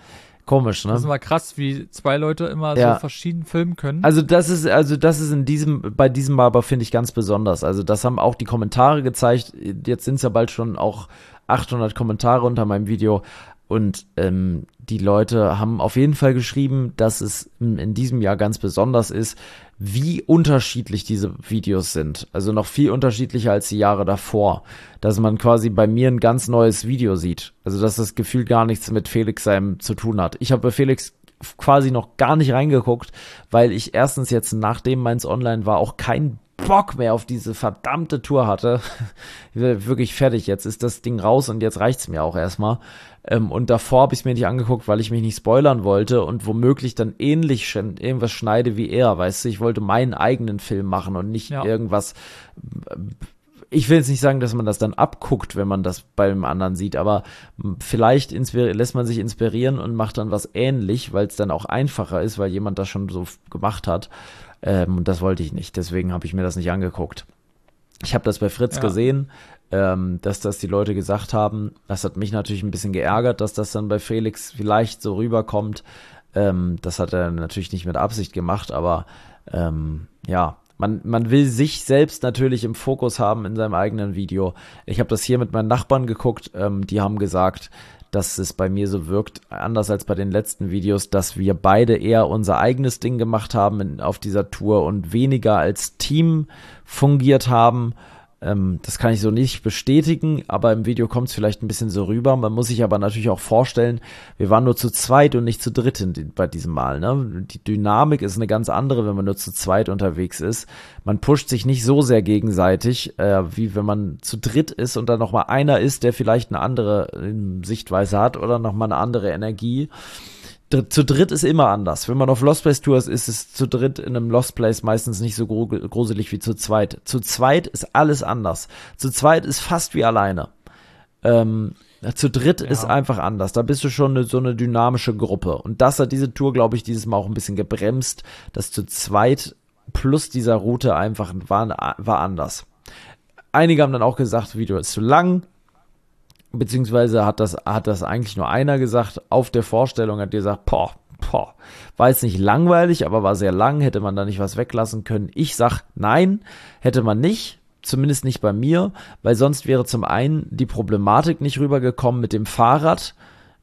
Komisch, ne? Das ist immer krass, wie zwei Leute immer Ja. so verschieden filmen können. Also das ist bei diesem Mal aber, finde ich, ganz besonders. Also das haben auch die Kommentare gezeigt. Jetzt sind es ja bald schon auch 800 Kommentare unter meinem Video. Und die Leute haben auf jeden Fall geschrieben, dass es in diesem Jahr ganz besonders ist, wie unterschiedlich diese Videos sind. Also noch viel unterschiedlicher als die Jahre davor. Dass man quasi bei mir ein ganz neues Video sieht. Also dass das Gefühl gar nichts mit Felix seinem zu tun hat. Ich habe bei Felix quasi noch gar nicht reingeguckt, weil ich erstens jetzt, nachdem meins online war, auch keinen Bock mehr auf diese verdammte Tour hatte. Ich bin wirklich fertig. Jetzt ist das Ding raus und jetzt reicht's mir auch erstmal. Und davor habe ich es mir nicht angeguckt, weil ich mich nicht spoilern wollte und womöglich dann ähnlich irgendwas schneide wie er, weißt du. Ich wollte meinen eigenen Film machen und nicht irgendwas. Ich will jetzt nicht sagen, dass man das dann abguckt, wenn man das beim anderen sieht, aber vielleicht lässt man sich inspirieren und macht dann was ähnlich, weil es dann auch einfacher ist, weil jemand das schon so gemacht hat. Und das wollte ich nicht, deswegen habe ich mir das nicht angeguckt. Ich habe das bei Fritz gesehen, dass das die Leute gesagt haben. Das hat mich natürlich ein bisschen geärgert, dass das dann bei Felix vielleicht so rüberkommt. Das hat er natürlich nicht mit Absicht gemacht, aber man will sich selbst natürlich im Fokus haben in seinem eigenen Video. Ich habe das hier mit meinen Nachbarn geguckt, die haben gesagt, dass es bei mir so wirkt, anders als bei den letzten Videos, dass wir beide eher unser eigenes Ding gemacht haben auf dieser Tour und weniger als Team fungiert haben. Das kann ich so nicht bestätigen, aber im Video kommt es vielleicht ein bisschen so rüber. Man muss sich aber natürlich auch vorstellen, wir waren nur zu zweit und nicht zu dritt bei diesem Mal. Ne? Die Dynamik ist eine ganz andere, wenn man nur zu zweit unterwegs ist. Man pusht sich nicht so sehr gegenseitig, wie wenn man zu dritt ist und dann nochmal einer ist, der vielleicht eine andere Sichtweise hat oder nochmal eine andere Energie. Zu dritt ist immer anders. Wenn man auf Lost Place Tours ist, es zu dritt in einem Lost Place meistens nicht so gruselig wie zu zweit. Zu zweit ist alles anders. Zu zweit ist fast wie alleine. Zu dritt ist einfach anders. Da bist du schon so eine dynamische Gruppe. Und das hat diese Tour, glaube ich, dieses Mal auch ein bisschen gebremst, dass zu zweit plus dieser Route einfach war anders. Einige haben dann auch gesagt, das Video ist zu lang. Beziehungsweise hat das eigentlich nur einer gesagt. Auf der Vorstellung hat die gesagt, war jetzt nicht langweilig, aber war sehr lang. Hätte man da nicht was weglassen können? Ich sag, nein, hätte man nicht. Zumindest nicht bei mir, weil sonst wäre zum einen die Problematik nicht rübergekommen mit dem Fahrrad.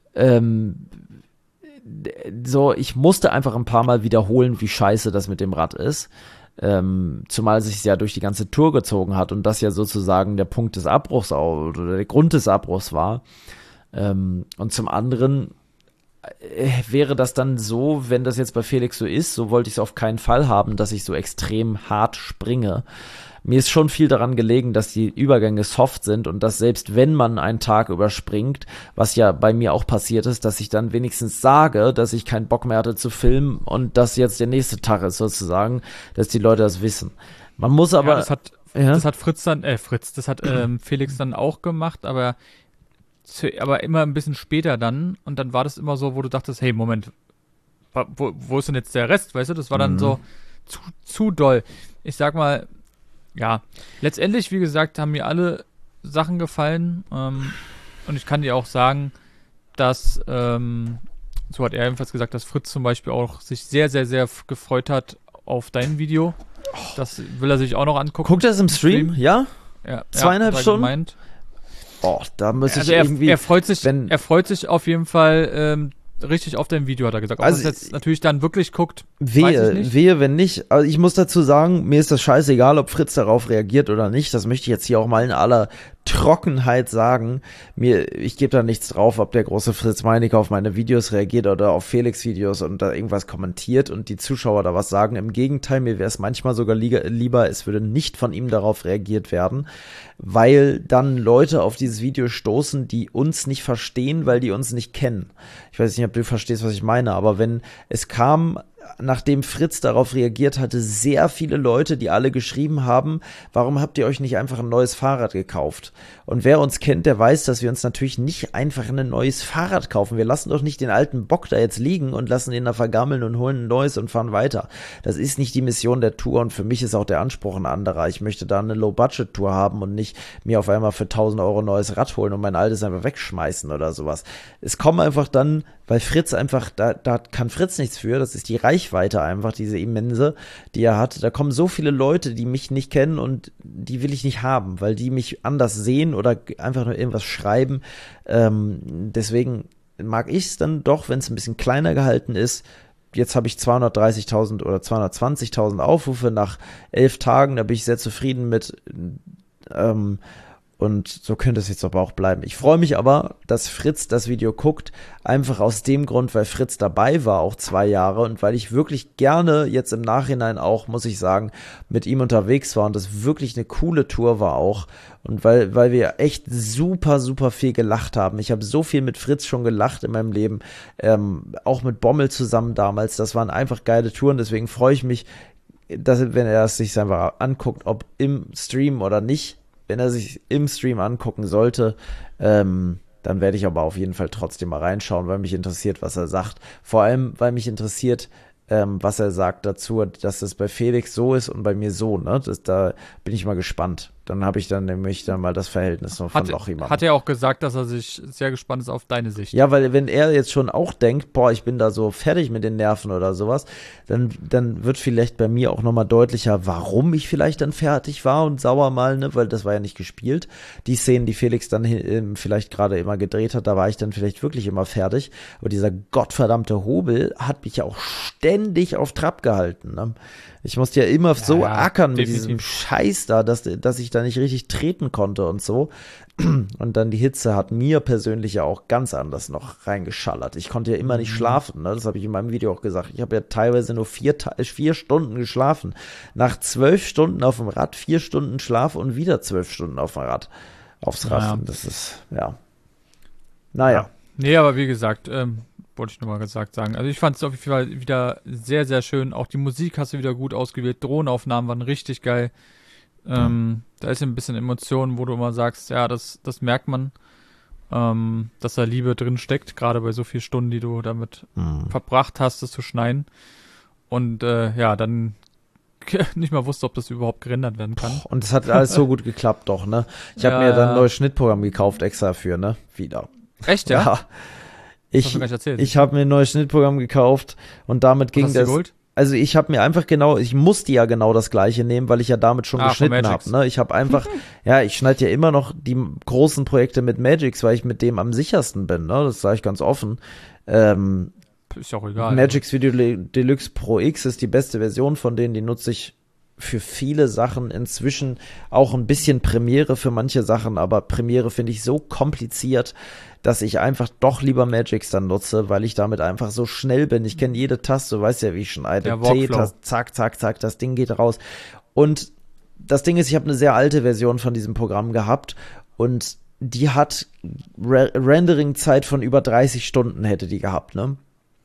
Ich musste einfach ein paar Mal wiederholen, wie scheiße das mit dem Rad ist. Zumal sich es ja durch die ganze Tour gezogen hat und das ja sozusagen der Punkt des Abbruchs oder der Grund des Abbruchs war. Und zum anderen wäre das dann so, wenn das jetzt bei Felix so ist, so wollte ich es auf keinen Fall haben, dass ich so extrem hart springe. Mir ist schon viel daran gelegen, dass die Übergänge soft sind und dass selbst wenn man einen Tag überspringt, was ja bei mir auch passiert ist, dass ich dann wenigstens sage, dass ich keinen Bock mehr hatte zu filmen und dass jetzt der nächste Tag ist sozusagen, dass die Leute das wissen. Man muss aber... Das hat Felix dann auch gemacht, aber immer ein bisschen später dann und dann war das immer so, wo du dachtest, hey, Moment, wo ist denn jetzt der Rest, weißt du? Das war dann so zu doll. Ich sag mal, ja, letztendlich, wie gesagt, haben mir alle Sachen gefallen und ich kann dir auch sagen, dass, so hat er jedenfalls gesagt, dass Fritz zum Beispiel auch sich sehr, sehr, sehr gefreut hat auf dein Video. Das will er sich auch noch angucken. Guckt er es im Stream? Ja? 2,5 Stunden? Gemeint. Da muss ich irgendwie... Er freut sich auf jeden Fall richtig auf dein Video, hat er gesagt. Ob er es jetzt natürlich dann wirklich guckt, weiß ich nicht. Wehe, wenn nicht. Also ich muss dazu sagen, mir ist das scheißegal, ob Fritz darauf reagiert oder nicht. Das möchte ich jetzt hier auch mal in aller Trockenheit sagen. Ich gebe da nichts drauf, ob der große Fritz Meinecke auf meine Videos reagiert oder auf Felix Videos und da irgendwas kommentiert und die Zuschauer da was sagen. Im Gegenteil, mir wäre es manchmal sogar lieber, es würde nicht von ihm darauf reagiert werden, weil dann Leute auf dieses Video stoßen, die uns nicht verstehen, weil die uns nicht kennen. Ich weiß nicht, ob du verstehst, was ich meine, aber wenn es kam nachdem Fritz darauf reagiert hatte, sehr viele Leute, die alle geschrieben haben, warum habt ihr euch nicht einfach ein neues Fahrrad gekauft? Und wer uns kennt, der weiß, dass wir uns natürlich nicht einfach ein neues Fahrrad kaufen. Wir lassen doch nicht den alten Bock da jetzt liegen und lassen ihn da vergammeln und holen ein neues und fahren weiter. Das ist nicht die Mission der Tour und für mich ist auch der Anspruch ein anderer. Ich möchte da eine Low-Budget-Tour haben und nicht mir auf einmal für 1.000 Euro ein neues Rad holen und mein altes einfach wegschmeißen oder sowas. Es kommen einfach dann, weil Fritz einfach, da kann Fritz nichts für, das ist die Reichweite einfach, diese immense, die er hat. Da kommen so viele Leute, die mich nicht kennen und die will ich nicht haben, weil die mich anders sehen oder einfach nur irgendwas schreiben. Deswegen mag ich es dann doch, wenn es ein bisschen kleiner gehalten ist. Jetzt habe ich 230.000 oder 220.000 Aufrufe nach 11 Tagen, da bin ich sehr zufrieden mit. Und so könnte es jetzt aber auch bleiben. Ich freue mich aber, dass Fritz das Video guckt, einfach aus dem Grund, weil Fritz dabei war, auch 2 Jahre und weil ich wirklich gerne jetzt im Nachhinein auch, muss ich sagen, mit ihm unterwegs war und das wirklich eine coole Tour war auch und weil wir echt super, super viel gelacht haben. Ich habe so viel mit Fritz schon gelacht in meinem Leben, auch mit Bommel zusammen damals. Das waren einfach geile Touren, deswegen freue ich mich, dass, wenn er es sich einfach anguckt, ob im Stream oder nicht. Wenn er sich im Stream angucken sollte, dann werde ich aber auf jeden Fall trotzdem mal reinschauen, weil mich interessiert, was er sagt. Vor allem, weil mich interessiert, was er sagt dazu, dass das bei Felix so ist und bei mir so. Ne? Da bin ich mal gespannt. Dann habe ich dann nämlich dann mal das Verhältnis noch von Lochimann. Hat er auch gesagt, dass er sich sehr gespannt ist auf deine Sicht. Ja, weil wenn er jetzt schon auch denkt, boah, ich bin da so fertig mit den Nerven oder sowas, dann wird vielleicht bei mir auch nochmal deutlicher, warum ich vielleicht dann fertig war und sauer mal, ne, weil das war ja nicht gespielt. Die Szenen, die Felix dann vielleicht gerade immer gedreht hat, da war ich dann vielleicht wirklich immer fertig. Aber dieser gottverdammte Hobel hat mich ja auch ständig auf Trab gehalten, ne? Ich musste ja immer so ackern mit diesem Scheiß da, dass ich da nicht richtig treten konnte und so. Und dann die Hitze hat mir persönlich ja auch ganz anders noch reingeschallert. Ich konnte ja immer nicht schlafen, ne? Das habe ich in meinem Video auch gesagt. Ich habe ja teilweise nur 4 Stunden geschlafen. Nach 12 Stunden auf dem Rad, 4 Stunden Schlaf und wieder 12 Stunden auf dem Rad. Aufs Rad. Naja. Das ist, ja. Naja. Ja. Nee, aber wie gesagt, wollte ich nur mal sagen. Also ich fand es auf jeden Fall wieder sehr, sehr schön. Auch die Musik hast du wieder gut ausgewählt. Drohnenaufnahmen waren richtig geil. Da ist ein bisschen Emotion, wo du immer sagst, ja, das merkt man, dass da Liebe drin steckt, gerade bei so vielen Stunden, die du damit verbracht hast, das zu schneiden. Und dann nicht mal wusste, ob das überhaupt gerendert werden kann. Und es hat alles so gut geklappt doch, ne? Ich habe mir dann ein neues Schnittprogramm gekauft, extra dafür, ne? Wieder. Echt, ja? Ja. Ich habe mir ein neues Schnittprogramm gekauft und damit ging das. Geholt? Also ich habe mir einfach ich musste ja genau das gleiche nehmen, weil ich ja damit schon geschnitten habe. Ne? Ich habe einfach, ich schneide ja immer noch die großen Projekte mit Magix, weil ich mit dem am sichersten bin. Ne? Das sage ich ganz offen. Ist ja auch egal. Magix Video Deluxe Pro X ist die beste Version von denen, die nutze ich für viele Sachen inzwischen, auch ein bisschen Premiere für manche Sachen, aber Premiere finde ich so kompliziert, dass ich einfach doch lieber Magix dann nutze, weil ich damit einfach so schnell bin. Ich kenne jede Taste, du weißt ja, wie ich schneide. T-Taste, zack, zack, zack, das Ding geht raus. Und das Ding ist, ich habe eine sehr alte Version von diesem Programm gehabt und die hat Rendering-Zeit von über 30 Stunden hätte die gehabt, ne?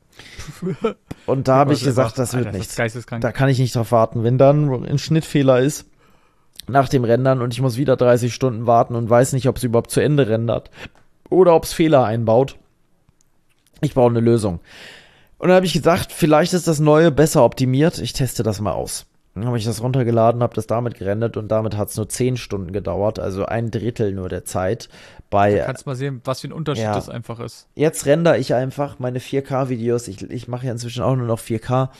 Und da habe ich gesagt, das wird nichts. Da kann ich nicht drauf warten. Wenn dann ein Schnittfehler ist nach dem Rendern und ich muss wieder 30 Stunden warten und weiß nicht, ob es überhaupt zu Ende rendert oder ob es Fehler einbaut. Ich brauche eine Lösung. Und dann habe ich gesagt, vielleicht ist das Neue besser optimiert. Ich teste das mal aus. Dann habe ich das runtergeladen, habe das damit gerendert und damit hat es nur 10 Stunden gedauert, also 1/3 nur der Zeit. Da kannst du mal sehen, was für ein Unterschied das einfach ist. Jetzt rendere ich einfach meine 4K-Videos. Ich mache ja inzwischen auch nur noch 4K.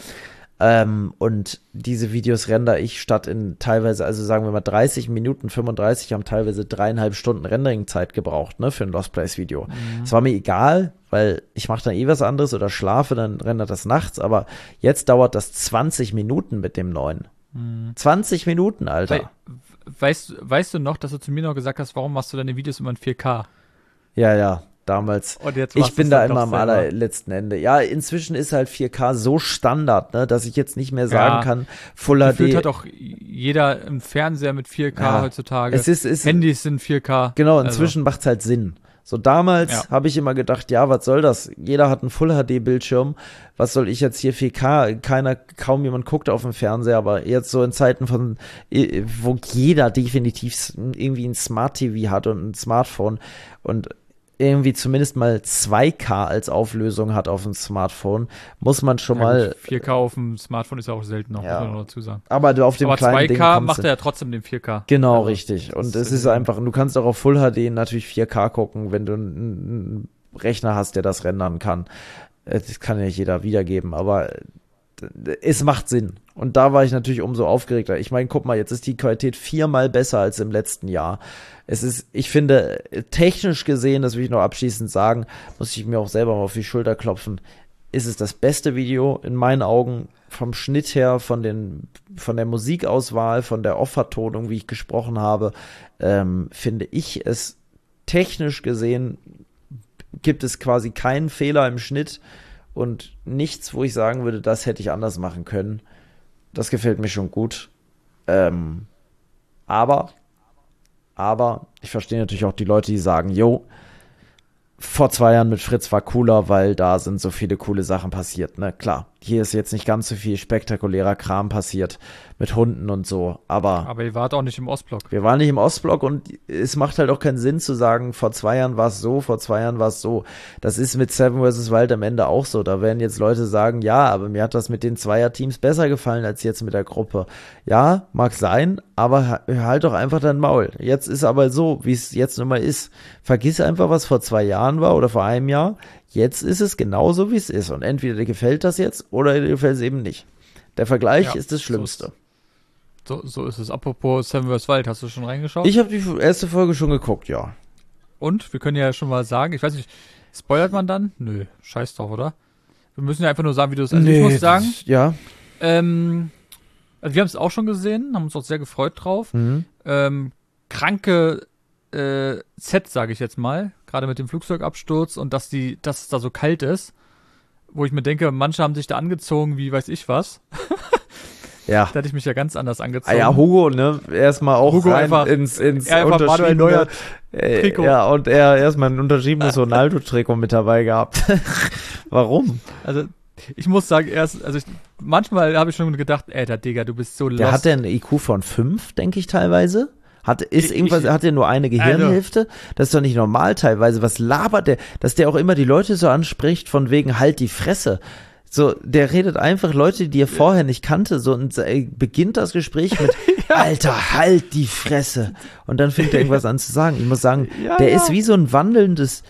Und diese Videos rendere ich statt in teilweise, also sagen wir mal 30 Minuten, 35, haben teilweise 3,5 Stunden Rendering-Zeit gebraucht, ne, für ein Lost Place Video. Es war mir egal, weil ich mache dann was anderes oder schlafe, dann rendert das nachts, aber jetzt dauert das 20 Minuten mit dem neuen. 20 Minuten, Alter. Weißt du noch, dass du zu mir noch gesagt hast, warum machst du deine Videos immer in 4K? Ja. Damals. Ich bin da immer am allerletzten Ende. Ja, inzwischen ist halt 4K so Standard, ne, dass ich jetzt nicht mehr sagen kann, Full HD. Gefühlt hat auch jeder einen Fernseher mit 4K heutzutage. Handys sind 4K. Genau, inzwischen macht's halt Sinn. So damals habe ich immer gedacht, ja, was soll das? Jeder hat einen Full-HD-Bildschirm. Was soll ich jetzt hier 4K? Kaum jemand guckt auf dem Fernseher, aber jetzt so in Zeiten wo jeder definitiv irgendwie ein Smart-TV hat und ein Smartphone und irgendwie zumindest mal 2K als Auflösung hat auf dem Smartphone, muss man schon mal. 4K auf dem Smartphone ist ja auch selten noch, muss man noch dazu sagen. Aber auf dem kleinen 2K Ding macht er ja trotzdem den 4K. Genau, also, richtig. Und es ist einfach, du kannst auch auf Full HD natürlich 4K gucken, wenn du einen Rechner hast, der das rendern kann. Das kann ja nicht jeder wiedergeben, aber es macht Sinn. Und da war ich natürlich umso aufgeregter. Ich meine, guck mal, jetzt ist die Qualität 4-mal besser als im letzten Jahr. Ich finde, technisch gesehen, das will ich noch abschließend sagen, muss ich mir auch selber mal auf die Schulter klopfen, ist es das beste Video in meinen Augen vom Schnitt her, von der Musikauswahl, von der Off-Vertonung, wie ich gesprochen habe, finde ich es technisch gesehen, gibt es quasi keinen Fehler im Schnitt und nichts, wo ich sagen würde, das hätte ich anders machen können. Das gefällt mir schon gut. Aber ich verstehe natürlich auch die Leute, die sagen, jo, vor 2 Jahren mit Fritz war cooler, weil da sind so viele coole Sachen passiert, ne? Klar, hier ist jetzt nicht ganz so viel spektakulärer Kram passiert mit Hunden und so, aber ihr wart auch nicht im Ostblock. Wir waren nicht im Ostblock und es macht halt auch keinen Sinn zu sagen, vor 2 Jahren war es so, vor 2 Jahren war es so. Das ist mit Seven vs. Wild am Ende auch so. Da werden jetzt Leute sagen, ja, aber mir hat das mit den Zweierteams besser gefallen als jetzt mit der Gruppe. Ja, mag sein, aber halt doch einfach dein Maul. Jetzt ist aber so, wie es jetzt nun mal ist. Vergiss einfach, was vor 2 Jahren war oder vor einem Jahr. Jetzt ist es genauso, wie es ist. Und entweder dir gefällt das jetzt oder dir gefällt es eben nicht. Der Vergleich ist das Schlimmste. So ist es. Apropos Seven vs. Wild, hast du schon reingeschaut? Ich habe die erste Folge schon geguckt, ja. Und? Wir können ja schon mal sagen, ich weiß nicht, spoilert man dann? Nö, scheiß drauf, oder? Wir müssen ja einfach nur sagen, wie du es... Also ich muss sagen... Ja. Also wir haben es auch schon gesehen, haben uns auch sehr gefreut drauf. Kranke Set, sage ich jetzt mal, gerade mit dem Flugzeugabsturz und dass es da so kalt ist, wo ich mir denke, manche haben sich da angezogen, wie weiß ich was. Ja. Da hätte ich mich ja ganz anders angezogen. Ja, Hugo, ne, erstmal auch Hugo rein einfach, ins Manuel Neuer Trikot. Ja, und er erstmal ein unterschriebenes Ronaldo-Trikot mit dabei gehabt. Warum? Also, ich muss sagen, manchmal habe ich schon gedacht, der Digga, du bist so lost. Der hat ja einen IQ von 5, denke ich teilweise. Hat er nur eine Gehirnhälfte? Das ist doch nicht normal teilweise. Was labert der? Dass der auch immer die Leute so anspricht, von wegen halt die Fresse. So, der redet einfach Leute, die er vorher nicht kannte, so und beginnt das Gespräch mit Alter, halt die Fresse. Und dann fängt er irgendwas an zu sagen. Ich muss sagen, der ist wie so ein wandelndes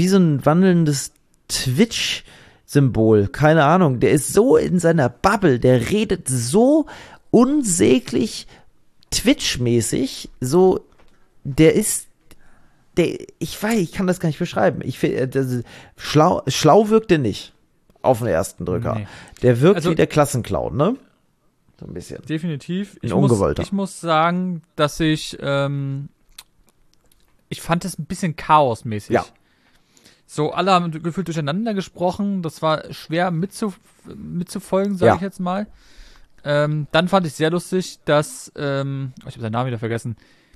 Twitch-Symbol. Keine Ahnung. Der ist so in seiner Bubble, der redet so unsäglich Twitch-mäßig, so, ich kann das gar nicht beschreiben. Ich finde, schlau wirkt der nicht. Auf den ersten Drücker. Nee. Der wirkt wie der Klassenclown, ne? So ein bisschen. Definitiv. Ich muss sagen, dass ich fand es ein bisschen chaosmäßig. Ja. So, alle haben gefühlt durcheinander gesprochen. Das war schwer mitzufolgen, sage ich jetzt mal. Dann fand ich sehr lustig, dass, ich habe seinen Namen wieder vergessen.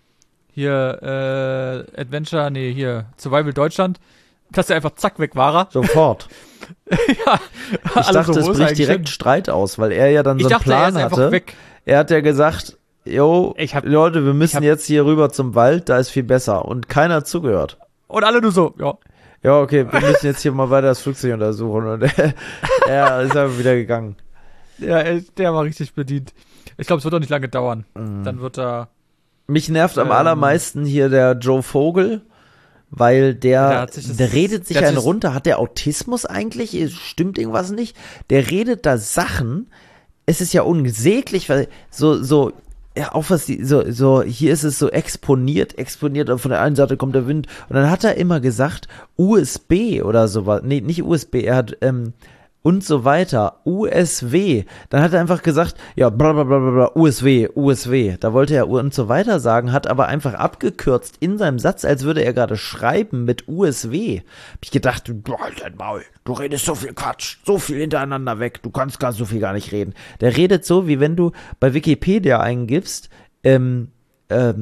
Hier, Survival Deutschland, dass er einfach zack weg war. Sofort. Ja, ich dachte, es bricht direkt Streit aus, weil er ja dann so einen Plan hatte. Weg. Er hat ja gesagt, Leute, wir müssen jetzt hier rüber zum Wald, da ist viel besser. Und keiner hat zugehört. Und alle nur so, Ja, okay, wir müssen jetzt hier mal weiter das Flugzeug untersuchen. Und er ist aber wieder gegangen. Ja, der war richtig bedient. Ich glaube, es wird auch nicht lange dauern. Dann wird er... Mich nervt am allermeisten hier der Joe Vogel, weil der redet sich einen runter. Hat der Autismus eigentlich? Stimmt irgendwas nicht? Der redet da Sachen. Es ist ja unsäglich, weil auch was hier ist es so exponiert und von der einen Seite kommt der Wind. Und dann hat er immer gesagt, USB oder sowas. Nee, nicht USB, er hat, und so weiter, USW. Dann hat er einfach gesagt, ja, blablabla, USW. Da wollte er und so weiter sagen, hat aber einfach abgekürzt in seinem Satz, als würde er gerade schreiben mit USW. Hab ich gedacht, du halt dein Maul, du redest so viel Quatsch, so viel hintereinander weg, du kannst gar so viel gar nicht reden. Der redet so, wie wenn du bei Wikipedia eingibst,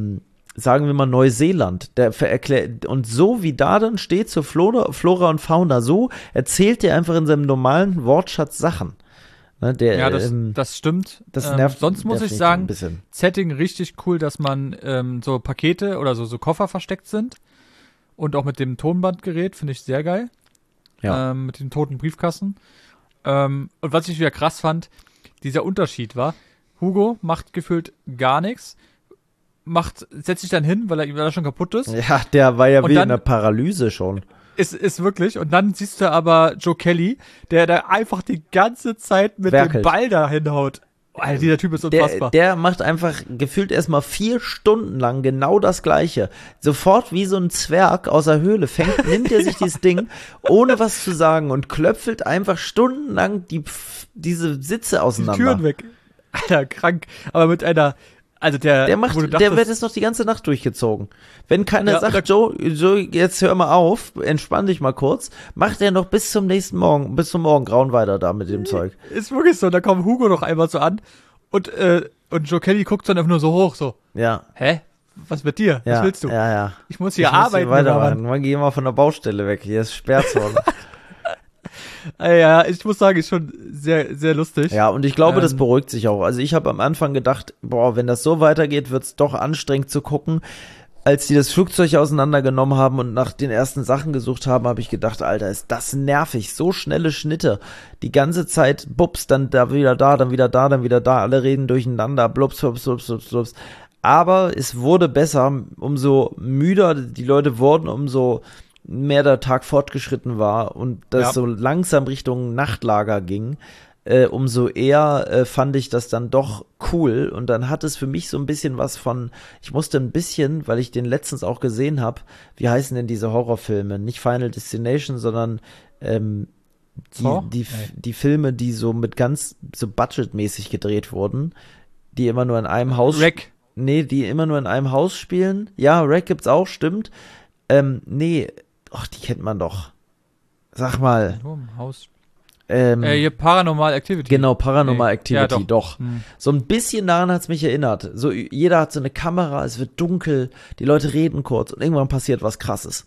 sagen wir mal Neuseeland, der erklärt, und so wie da dann steht zur Flora und Fauna, so erzählt der einfach in seinem normalen Wortschatz Sachen. Ne, das stimmt. Das nervt. Sonst muss ich sagen, Setting richtig cool, dass man so Pakete oder so Koffer versteckt sind und auch mit dem Tonbandgerät, finde ich sehr geil. Ja. Mit dem toten Briefkasten. Und was ich wieder krass fand, dieser Unterschied war, Hugo macht gefühlt gar nichts, setzt sich dann hin, weil er schon kaputt ist. Ja, der war ja und wie dann, in der Paralyse schon. Ist wirklich. Und dann siehst du aber Joe Kelly, der da einfach die ganze Zeit mit dem Ball da hinhaut. Alter, dieser Typ ist unfassbar. Der macht einfach gefühlt erstmal 4 Stunden lang genau das Gleiche. Sofort wie so ein Zwerg aus der Höhle nimmt er sich dieses Ding, ohne was zu sagen, und klöpfelt einfach stundenlang diese Sitze auseinander. Die Türen weg. Alter, krank. Aber mit einer, also der wird jetzt noch die ganze Nacht durchgezogen. Wenn keiner sagt, Joe, jetzt hör mal auf, entspann dich mal kurz, macht er noch bis zum Morgengrauen weiter da mit dem Zeug. Ist wirklich so, da kommt Hugo noch einmal so an und Joe Kelly guckt dann einfach nur so hoch, so. Ja. Hä? Was mit dir? Ja, was willst du? Ja. Ich muss hier arbeiten. Weitermachen. Geh mal von der Baustelle weg, hier ist Sperrzone. Ja, ich muss sagen, ist schon sehr, sehr lustig. Ja, und ich glaube, das beruhigt sich auch. Also ich habe am Anfang gedacht, wenn das so weitergeht, wird's doch anstrengend zu gucken. Als die das Flugzeug auseinandergenommen haben und nach den ersten Sachen gesucht haben, habe ich gedacht, Alter, ist das nervig. So schnelle Schnitte. Die ganze Zeit, bups, dann da wieder da, dann wieder da, dann wieder da. Alle reden durcheinander, blups, blups, blups, blups, blups. Aber es wurde besser, umso müder die Leute wurden, umso mehr der Tag fortgeschritten war und das so langsam Richtung Nachtlager ging, umso eher fand ich das dann doch cool, und dann hat es für mich so ein bisschen was von, ich musste ein bisschen, weil ich den letztens auch gesehen habe, wie heißen denn diese Horrorfilme? Nicht Final Destination, sondern die Filme, die so mit ganz so budgetmäßig gedreht wurden, die immer nur in einem Haus die immer nur in einem Haus spielen. Ja, Wreck gibt's auch, stimmt. Die kennt man doch. Sag mal. Nur im Haus. Hier Paranormal Activity. Genau, Paranormal Activity, ja, doch. So ein bisschen daran hat's mich erinnert. So, jeder hat so eine Kamera, es wird dunkel, die Leute reden kurz und irgendwann passiert was Krasses.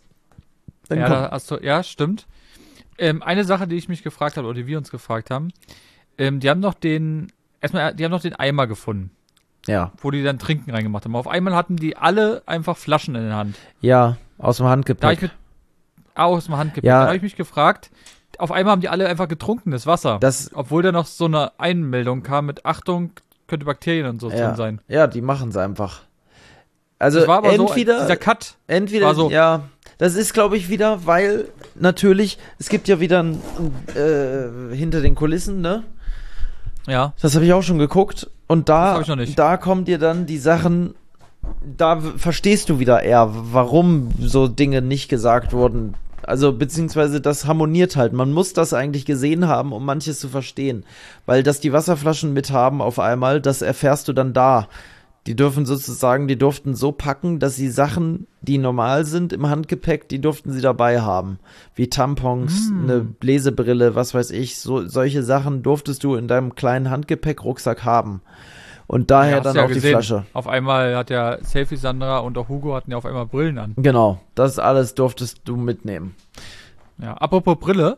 Stimmt. Eine Sache, die ich mich gefragt habe, oder die wir uns gefragt haben, die haben noch den Eimer gefunden. Ja. Wo die dann Trinken reingemacht haben. Auf einmal hatten die alle einfach Flaschen in der Hand. Ja, aus dem Handgepäck. Aus dem Handgepäck. Ja. Da habe ich mich gefragt, auf einmal haben die alle einfach getrunken, das Wasser. Obwohl da noch so eine Einmeldung kam mit Achtung, könnte Bakterien und so drin sein. Ja, die machen es einfach. Also das war aber entweder, dieser Cut. Entweder, war so. Ja, das ist, glaube ich, wieder, weil natürlich, es gibt ja wieder hinter den Kulissen, ne? Ja. Das habe ich auch schon geguckt. Und da kommen dir dann die Sachen, da verstehst du wieder eher, warum so Dinge nicht gesagt wurden. Also, beziehungsweise das harmoniert halt. Man muss das eigentlich gesehen haben, um manches zu verstehen. Weil, dass die Wasserflaschen mithaben auf einmal, das erfährst du dann da. Die durften so packen, dass sie Sachen, die normal sind im Handgepäck, die durften sie dabei haben. Wie Tampons, eine Lesebrille, was weiß ich. Solche Sachen durftest du in deinem kleinen Handgepäck-Rucksack haben. Und daher dann auch die Flasche. Auf einmal hat ja Selfie Sandra und auch Hugo hatten ja auf einmal Brillen an. Genau, das alles durftest du mitnehmen. Ja, apropos Brille,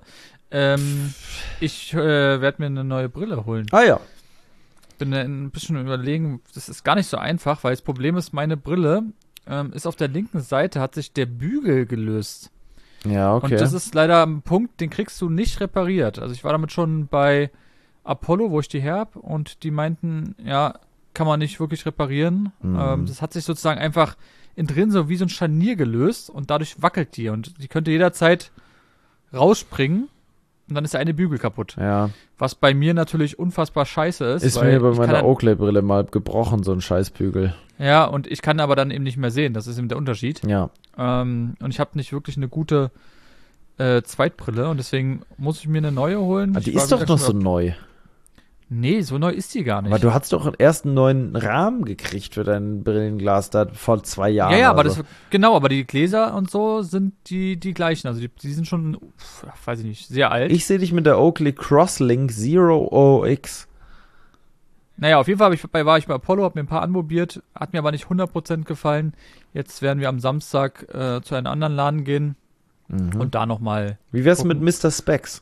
ich werde mir eine neue Brille holen. Ah ja. Bin ein bisschen überlegen, das ist gar nicht so einfach, weil das Problem ist, meine Brille ist auf der linken Seite, hat sich der Bügel gelöst. Ja, okay. Und das ist leider ein Punkt, den kriegst du nicht repariert. Also ich war damit schon bei Apollo, wo ich die her hab, und die meinten, ja, kann man nicht wirklich reparieren. Das hat sich sozusagen einfach innen drin so wie so ein Scharnier gelöst und dadurch wackelt die und die könnte jederzeit rausspringen und dann ist der eine Bügel kaputt. Ja. Was bei mir natürlich unfassbar scheiße ist. Ist mir bei meiner Oakley-Brille mal gebrochen, so ein Scheißbügel. Ja, und ich kann aber dann eben nicht mehr sehen, das ist eben der Unterschied. Ja. Und ich habe nicht wirklich eine gute Zweitbrille und deswegen muss ich mir eine neue holen. Aber die ist doch noch so neu. Nee, so neu ist die gar nicht. Aber du hast doch erst einen neuen Rahmen gekriegt für dein Brillenglas da vor 2 Jahren. Ja, aber so. Aber die Gläser und so sind die gleichen. Also die sind schon, weiß ich nicht, sehr alt. Ich sehe dich mit der Oakley Crosslink Zero OX. Naja, auf jeden Fall war ich bei Apollo, hab mir ein paar anprobiert, hat mir aber nicht 100% gefallen. Jetzt werden wir am Samstag zu einem anderen Laden gehen und da nochmal. Wie wär's mit Mr. Specs?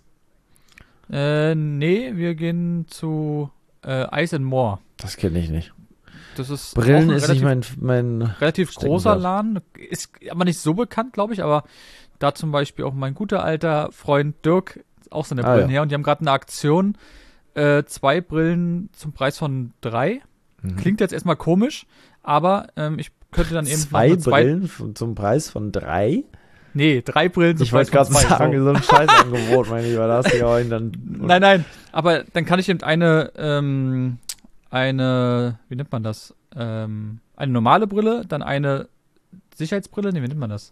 Nee, wir gehen zu Ice and More. Das kenne ich nicht. Das ist Brillen auch ist nicht mein relativ großer Laden, ist aber nicht so bekannt, glaube ich, aber da zum Beispiel auch mein guter alter Freund Dirk, auch seine Brillen her, und die haben gerade eine Aktion, 2 Brillen zum Preis von 3. Klingt jetzt erstmal komisch, aber ich könnte dann eben 2 Brillen zum Preis von 3? Nee, 3 Brillen zum Preis von 2. Ich wollte gerade sagen, so ein Scheißangebot, mein Lieber, da hast du ja auch dann... Nein, aber dann kann ich eben eine, wie nennt man das? Eine normale Brille, dann eine Sicherheitsbrille, nee, wie nennt man das?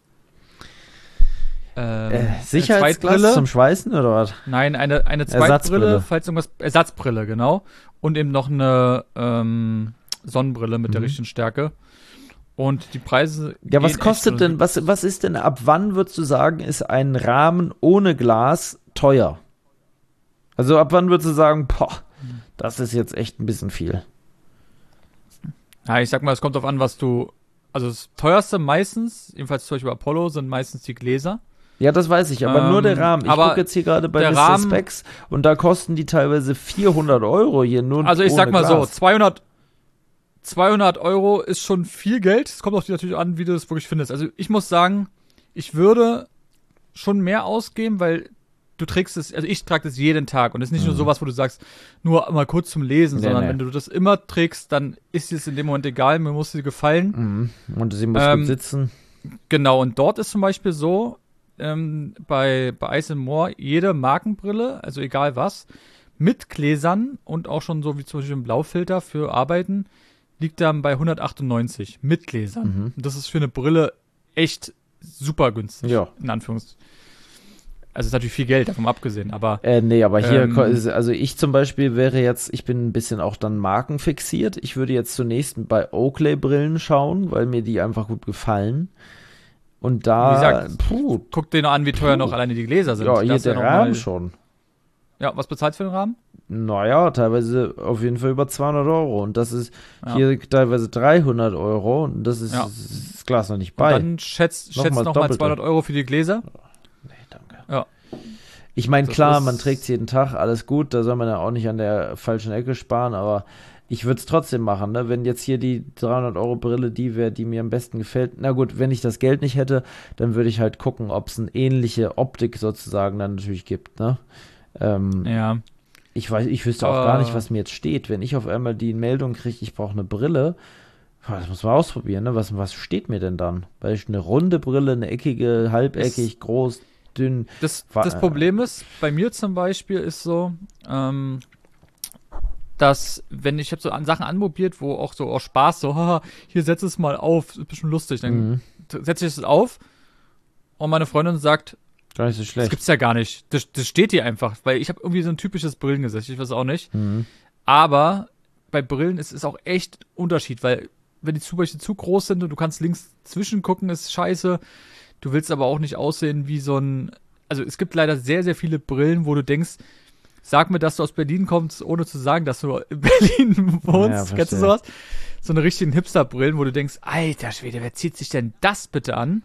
Sicherheitsglas zum Schweißen oder was? Nein, eine Zweitbrille, falls irgendwas, Ersatzbrille, genau. Und eben noch eine Sonnenbrille mit der richtigen Stärke. Und die Preise. Ja, was kostet denn, was ist denn, ab wann würdest du sagen, ist ein Rahmen ohne Glas teuer? Also ab wann würdest du sagen, das ist jetzt echt ein bisschen viel? Ja, ich sag mal, es kommt darauf an, also das teuerste meistens, jedenfalls zum Beispiel bei Apollo, sind meistens die Gläser. Ja, das weiß ich, aber nur der Rahmen. Ich gucke jetzt hier gerade bei Mr. Specs und da kosten die teilweise 400 € hier nur. Also ich sag mal so, 200 € ist schon viel Geld. Es kommt auch natürlich an, wie du es wirklich findest. Also ich muss sagen, ich würde schon mehr ausgeben, weil du trägst es, also ich trage das jeden Tag und es ist nicht nur sowas, wo du sagst, nur mal kurz zum Lesen, sondern wenn du das immer trägst, dann ist es in dem Moment egal, mir muss sie gefallen. Und sie muss gut sitzen. Genau, und dort ist zum Beispiel so, bei Ice and More jede Markenbrille, also egal was, mit Gläsern und auch schon so wie zum Beispiel ein Blaufilter für Arbeiten, liegt dann bei 198 mit Gläsern. Und das ist für eine Brille echt super günstig, in Anführungszeichen. Also ist natürlich viel Geld, davon abgesehen, aber... Nee, aber hier, also ich zum Beispiel ich bin ein bisschen auch dann markenfixiert. Ich würde jetzt zunächst bei Oakley-Brillen schauen, weil mir die einfach gut gefallen. Und da, wie gesagt, guck dir noch an, wie teuer noch alleine die Gläser sind. Ja, hier der Rahmen schon. Ja, was bezahlst du für den Rahmen? Naja, teilweise auf jeden Fall über 200 €. Und das ist hier teilweise 300 €. Und das ist das Glas noch nicht bei. Und dann schätzt noch mal 200 € für die Gläser. Nee, danke. Ja. Ich meine, klar, man trägt es jeden Tag, alles gut. Da soll man ja auch nicht an der falschen Ecke sparen. Aber ich würde es trotzdem machen, ne? Wenn jetzt hier die 300 € Brille die wäre, die mir am besten gefällt. Na gut, wenn ich das Geld nicht hätte, dann würde ich halt gucken, ob es eine ähnliche Optik sozusagen dann natürlich gibt, ne? Ja. Ich wüsste auch gar nicht, was mir jetzt steht. Wenn ich auf einmal die Meldung kriege, ich brauche eine Brille, das muss man ausprobieren, ne? Was steht mir denn dann? Weil ich eine runde Brille, eine eckige, halbeckig, groß, dünn. Das Problem ist, bei mir zum Beispiel ist so, dass, wenn ich habe so Sachen anprobiert, wo auch so aus Spaß so, haha, hier setz es mal auf, ist ein bisschen lustig, dann setze ich es auf und meine Freundin sagt, gar nicht so schlecht. Das gibt's ja gar nicht. Das steht hier einfach, weil ich habe irgendwie so ein typisches Brillengesicht, ich weiß auch nicht. Aber bei Brillen ist es auch echt Unterschied, weil wenn die zum Beispiel zu groß sind und du kannst links zwischen gucken, ist scheiße. Du willst aber auch nicht aussehen wie so ein, also es gibt leider sehr, sehr viele Brillen, wo du denkst, sag mir, dass du aus Berlin kommst, ohne zu sagen, dass du in Berlin wohnst. Ja, kennst du sowas? So eine richtigen Hipster-Brillen, wo du denkst, alter Schwede, wer zieht sich denn das bitte an?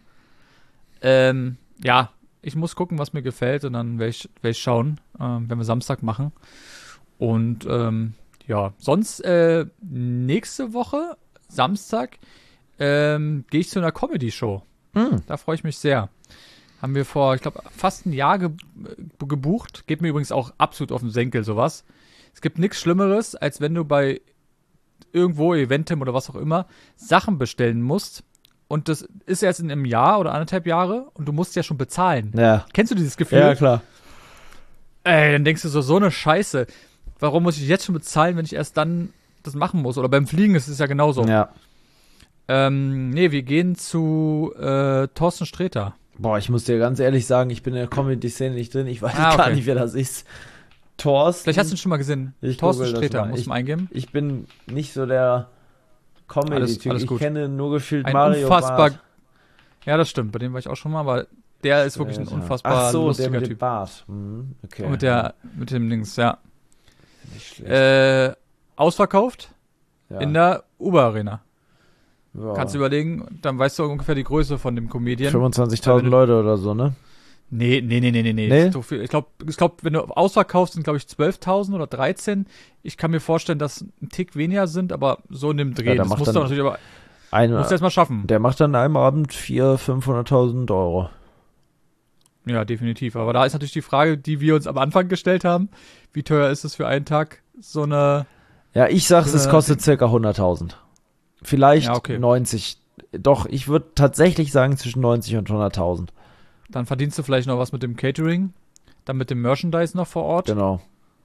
Ja, ich muss gucken, was mir gefällt und dann werde ich schauen, wenn wir Samstag machen. Und ja, sonst nächste Woche, Samstag, gehe ich zu einer Comedy-Show. Da freue ich mich sehr. Haben wir vor, ich glaube, fast ein Jahr gebucht. Geht mir übrigens auch absolut auf den Senkel, sowas. Es gibt nichts Schlimmeres, als wenn du bei irgendwo, Eventim oder was auch immer, Sachen bestellen musst. Und das ist erst in einem Jahr oder 1,5 Jahre und du musst ja schon bezahlen. Ja. Kennst du dieses Gefühl? Ja, klar. Ey, dann denkst du so eine Scheiße. Warum muss ich jetzt schon bezahlen, wenn ich erst dann das machen muss? Oder beim Fliegen ist es ja genauso. Ja. Nee, wir gehen zu Thorsten Sträter. Boah, ich muss dir ganz ehrlich sagen, ich bin in der Comedy-Szene nicht drin. Ich weiß gar nicht, wer das ist. Thorsten. Vielleicht hast du ihn schon mal gesehen. Thorsten Sträter, muss man eingeben. Ich bin nicht so der Comedy-Typ. Alles gut. Ich kenne nur gefühlt ein Mario unfassbar. Barth. Ja, das stimmt. Bei dem war ich auch schon mal, aber der ist wirklich ein unfassbar lustiger der mit Typ. dem Bart. Okay. Und mit dem Dings, ja. Nicht schlecht. ausverkauft Ja. in der Uber-Arena. Ja. Kannst du überlegen, dann weißt du ungefähr die Größe von dem Comedian. 25.000 Leute oder so, ne? Nee. Nee? So viel. Ich glaube, wenn du ausverkaufst, sind, glaube ich, 12.000 oder 13. Ich kann mir vorstellen, dass ein Tick weniger sind, aber so in dem Dreh. Ja, der das macht musst du dann natürlich aber musst du erst mal schaffen. Der macht dann an einem Abend 400.000, 500.000 Euro. Ja, definitiv. Aber da ist natürlich die Frage, die wir uns am Anfang gestellt haben. Wie teuer ist es für einen Tag, so eine... Ja, ich sag's, es kostet circa 100.000. Vielleicht Ja, okay. 90. Doch, ich würde tatsächlich sagen zwischen 90 und 100.000. Dann verdienst du vielleicht noch was mit dem Catering, dann mit dem Merchandise noch vor Ort. Genau.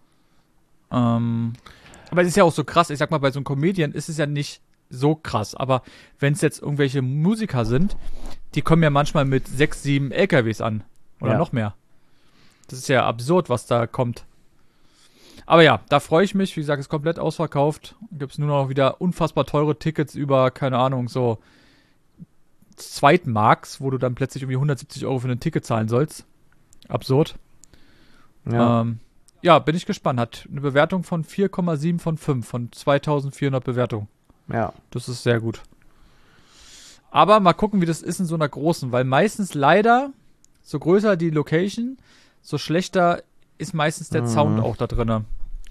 Aber es ist ja auch so krass, ich sag mal, bei so einem Comedian ist es ja nicht so krass, aber wenn es jetzt irgendwelche Musiker sind, die kommen ja manchmal mit 6, 7 LKWs an. Oder Ja. noch mehr. Das ist ja absurd, was da kommt. Aber ja, da freue ich mich. Wie gesagt, ist komplett ausverkauft. Gibt es nur noch wieder unfassbar teure Tickets über, keine Ahnung, so Zweitmarks, wo du dann plötzlich irgendwie 170 Euro für ein Ticket zahlen sollst. Absurd. Ja. Ja, bin ich gespannt. Hat eine Bewertung von 4,7 von 5, von 2400 Bewertungen. Ja. Das ist sehr gut. Aber mal gucken, wie das ist in so einer großen, weil meistens leider, so größer die Location, so schlechter ist meistens der Sound auch da drinne.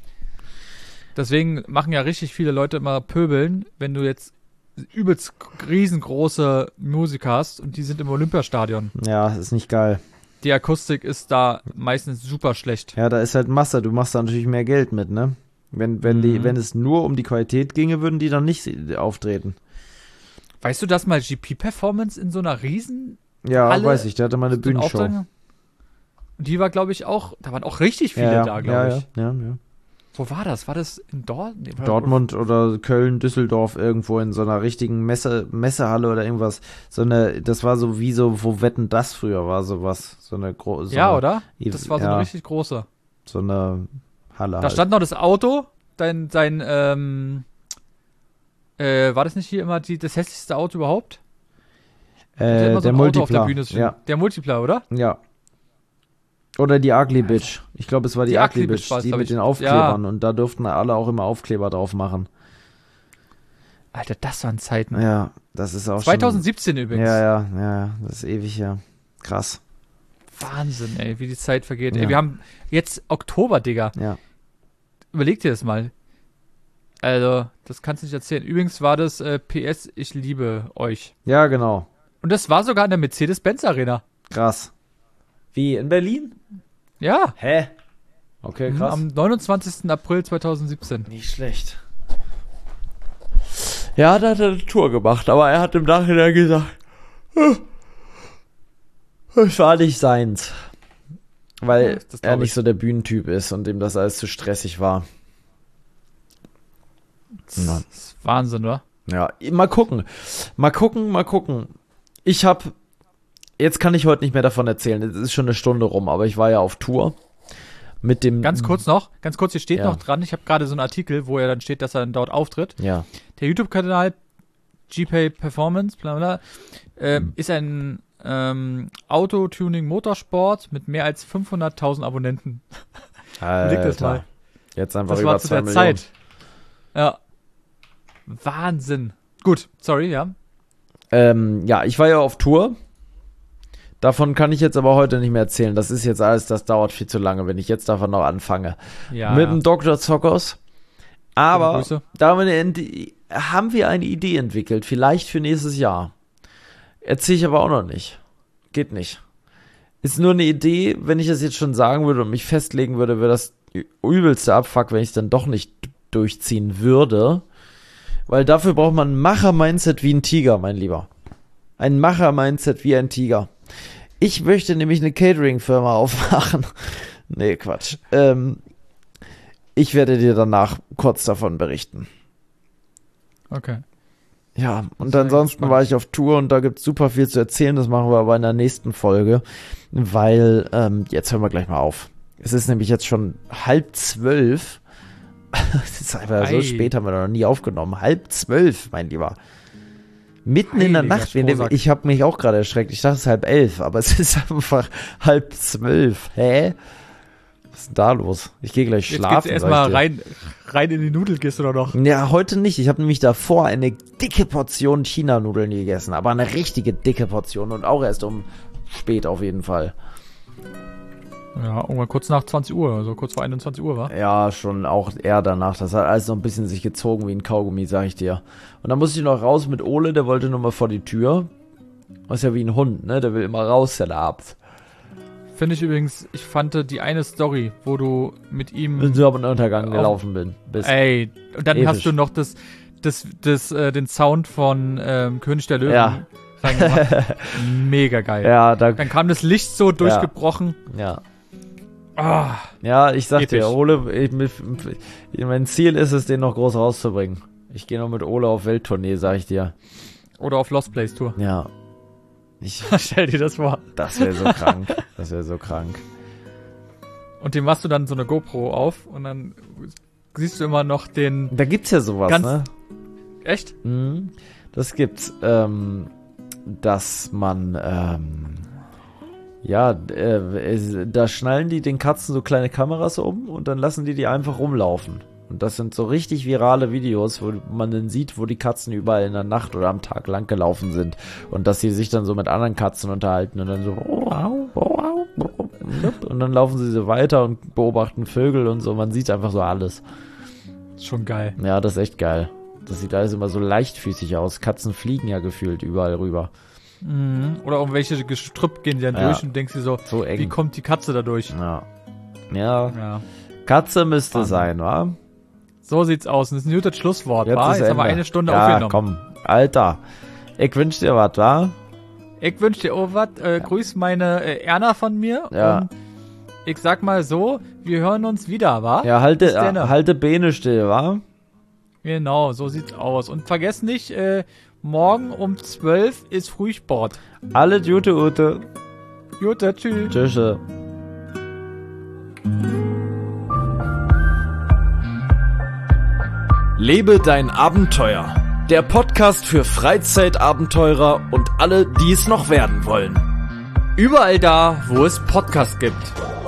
Deswegen machen ja richtig viele Leute immer Pöbeln, wenn du jetzt übelst riesengroße Musiker hast und die sind im Olympiastadion. Ja, ist nicht geil. Die Akustik ist da meistens super schlecht. Ja, da ist halt Masse. Du machst da natürlich mehr Geld mit, ne? Wenn es nur um die Qualität ginge, würden die dann nicht auftreten. Weißt du, dass mal GP-Performance in so einer riesen Ja, Halle weiß ich. Der hatte mal eine so einen Bühnenshow. Auftrag- Und die war, glaube ich, auch, da waren auch richtig viele da, glaube ich. Ja. Wo war das? War das in Dortmund? Nee, Dortmund oder Köln, Düsseldorf, irgendwo in so einer richtigen Messehalle oder irgendwas. Das war so wie so, wo Wetten das früher war, sowas. Ja, oder? Das war so ja, eine richtig große. so eine Halle Da halt. stand noch das Auto, war das nicht hier immer das hässlichste Auto überhaupt? Immer so Der ein Auto auf der Multipla. Bühne stehen. Ja, Der Multipla, oder? ja. Oder die Ugly Bitch. Ich glaube, es war die Ugly Bitch, war's, die glaub mit ich. den Aufklebern. Und da durften alle auch immer Aufkleber drauf machen. Alter, das waren Zeiten. Ja, das ist auch 2017 schon... übrigens. Ja, das ist ewig, ja. Krass. Wahnsinn, ey, wie die Zeit vergeht. Ja. Ey, wir haben jetzt Oktober, Digga. Ja. Überleg dir das mal. Also, das kannst du nicht erzählen. Übrigens war das PS, ich liebe euch. Ja, genau. Und das war sogar in der Mercedes-Benz-Arena. Krass. Wie, in Berlin? Ja. Hä? Okay, krass. Am 29. April 2017. Nicht schlecht. Ja, da hat er eine Tour gemacht, aber er hat im Nachhinein gesagt, es war nicht seins. Weil das glaub er nicht ich. so der Bühnentyp ist und ihm das alles zu stressig war. Das ist Wahnsinn, oder? Ja, mal gucken. Jetzt kann ich heute nicht mehr davon erzählen. Es ist schon eine Stunde rum, aber ich war ja auf Tour. Mit dem. Ganz kurz, hier steht Ja. noch dran, ich habe gerade so einen Artikel, wo er dann steht, dass er dann dort auftritt. Ja. Der YouTube-Kanal GPay Performance, bla bla, ist ein Auto-Tuning Motorsport mit mehr als 500.000 Abonnenten. Überleg das mal. Jetzt einfach Das über war zu 2 der Millionen. Zeit. Ja. Wahnsinn. Gut, sorry, ja. Ja, ich war ja auf Tour. Davon kann ich jetzt aber heute nicht mehr erzählen. Das ist jetzt alles, das dauert viel zu lange, wenn ich jetzt davon noch anfange. Ja. Mit dem Dr. Zockers. Aber Grüße. da haben wir eine Idee entwickelt, vielleicht für nächstes Jahr. Erzähle ich aber auch noch nicht. Geht nicht. Ist nur eine Idee, wenn ich das jetzt schon sagen würde und mich festlegen würde, wäre das übelste Abfuck, wenn ich es dann doch nicht durchziehen würde. Weil dafür braucht man ein Macher-Mindset wie ein Tiger, mein Lieber. Ein Macher-Mindset wie ein Tiger. Ich möchte nämlich eine Catering-Firma aufmachen. Nee, Quatsch. Ich werde dir danach kurz davon berichten. Okay. Ja, und Sehr ansonsten spannend. war ich auf Tour und da gibt es super viel zu erzählen. Das machen wir aber in der nächsten Folge, weil jetzt hören wir gleich mal auf. Es ist nämlich jetzt schon 11:30. Es ist einfach so Ei. spät, haben wir noch nie aufgenommen. 11:30, mein Lieber. Mitten in der Heiliger Nacht. Strohsack. Ich habe mich auch gerade erschreckt. Ich dachte, es ist 11:30, aber es ist einfach 11:30. Hä? Was ist denn da los? Ich gehe gleich Jetzt schlafen. geht's erstmal rein in die Nudelkiste oder noch? Ja, heute nicht. Ich habe nämlich davor eine dicke Portion China-Nudeln gegessen. Aber eine richtige dicke Portion. Und auch erst um spät auf jeden Fall. Ja, irgendwann kurz nach 20 Uhr, also kurz vor 21 Uhr, war. Ja, schon auch eher danach. Das hat alles noch ein bisschen sich gezogen wie ein Kaugummi, sag ich dir. Und dann musste ich noch raus mit Ole, der wollte nur mal vor die Tür. Das ist ja wie ein Hund, ne? Der will immer raus, der Abend. Finde ich übrigens, ich fand die eine Story, wo du mit ihm Wenn du am Untergang gelaufen bist. Ey, und dann episch. hast du noch den Sound von König der Löwen Ja. reingemacht. Mega geil. Ja, Dann kam das Licht so durchgebrochen. Ja. Ah, Ja, ich sag episch. dir, Ole, mein Ziel ist es, den noch groß rauszubringen. Ich gehe noch mit Ole auf Welttournee, sag ich dir. Oder auf Lost Place Tour. Ja. Stell dir das vor. Das wäre so krank. Das wäre so krank. Und dem machst du dann so eine GoPro auf und dann siehst du immer noch den... Da gibt's ja sowas, Ganz- ne? Echt? Mhm. Das gibt's, dass man, da schnallen die den Katzen so kleine Kameras um und dann lassen die einfach rumlaufen. Und das sind so richtig virale Videos, wo man dann sieht, wo die Katzen überall in der Nacht oder am Tag lang gelaufen sind. Und dass sie sich dann so mit anderen Katzen unterhalten und dann so und dann laufen sie so weiter und beobachten Vögel und so. Man sieht einfach so alles. Schon geil. Ja, das ist echt geil. Das sieht alles immer so leichtfüßig aus. Katzen fliegen ja gefühlt überall rüber. Mhm. Oder irgendwelche Gestrüpp gehen die dann Ja. durch und denkst dir so, So eng. wie kommt die Katze da durch? Ja. Ja. Ja. Katze müsste Wahnsinn. sein, wa? So sieht's aus. Und das ist ein gutes Schlusswort, Jetzt wa? ist Jetzt haben wir Ende. eine Stunde Ja, aufgenommen. komm. Alter. Ich wünsch dir was, wa? Ich wünsche dir auch was. Grüß meine Erna von mir. Ja. Und ich sag mal so, wir hören uns wieder, wa? Ja, Bis denne. halte Beine still, wa? Genau, so sieht's aus. Und vergesst nicht, morgen um 12 ist Frühsport. Alle Jute Ute. Jutta, tschüss. Tschüss. Lebe dein Abenteuer. Der Podcast für Freizeitabenteurer und alle, die es noch werden wollen. Überall da, wo es Podcasts gibt.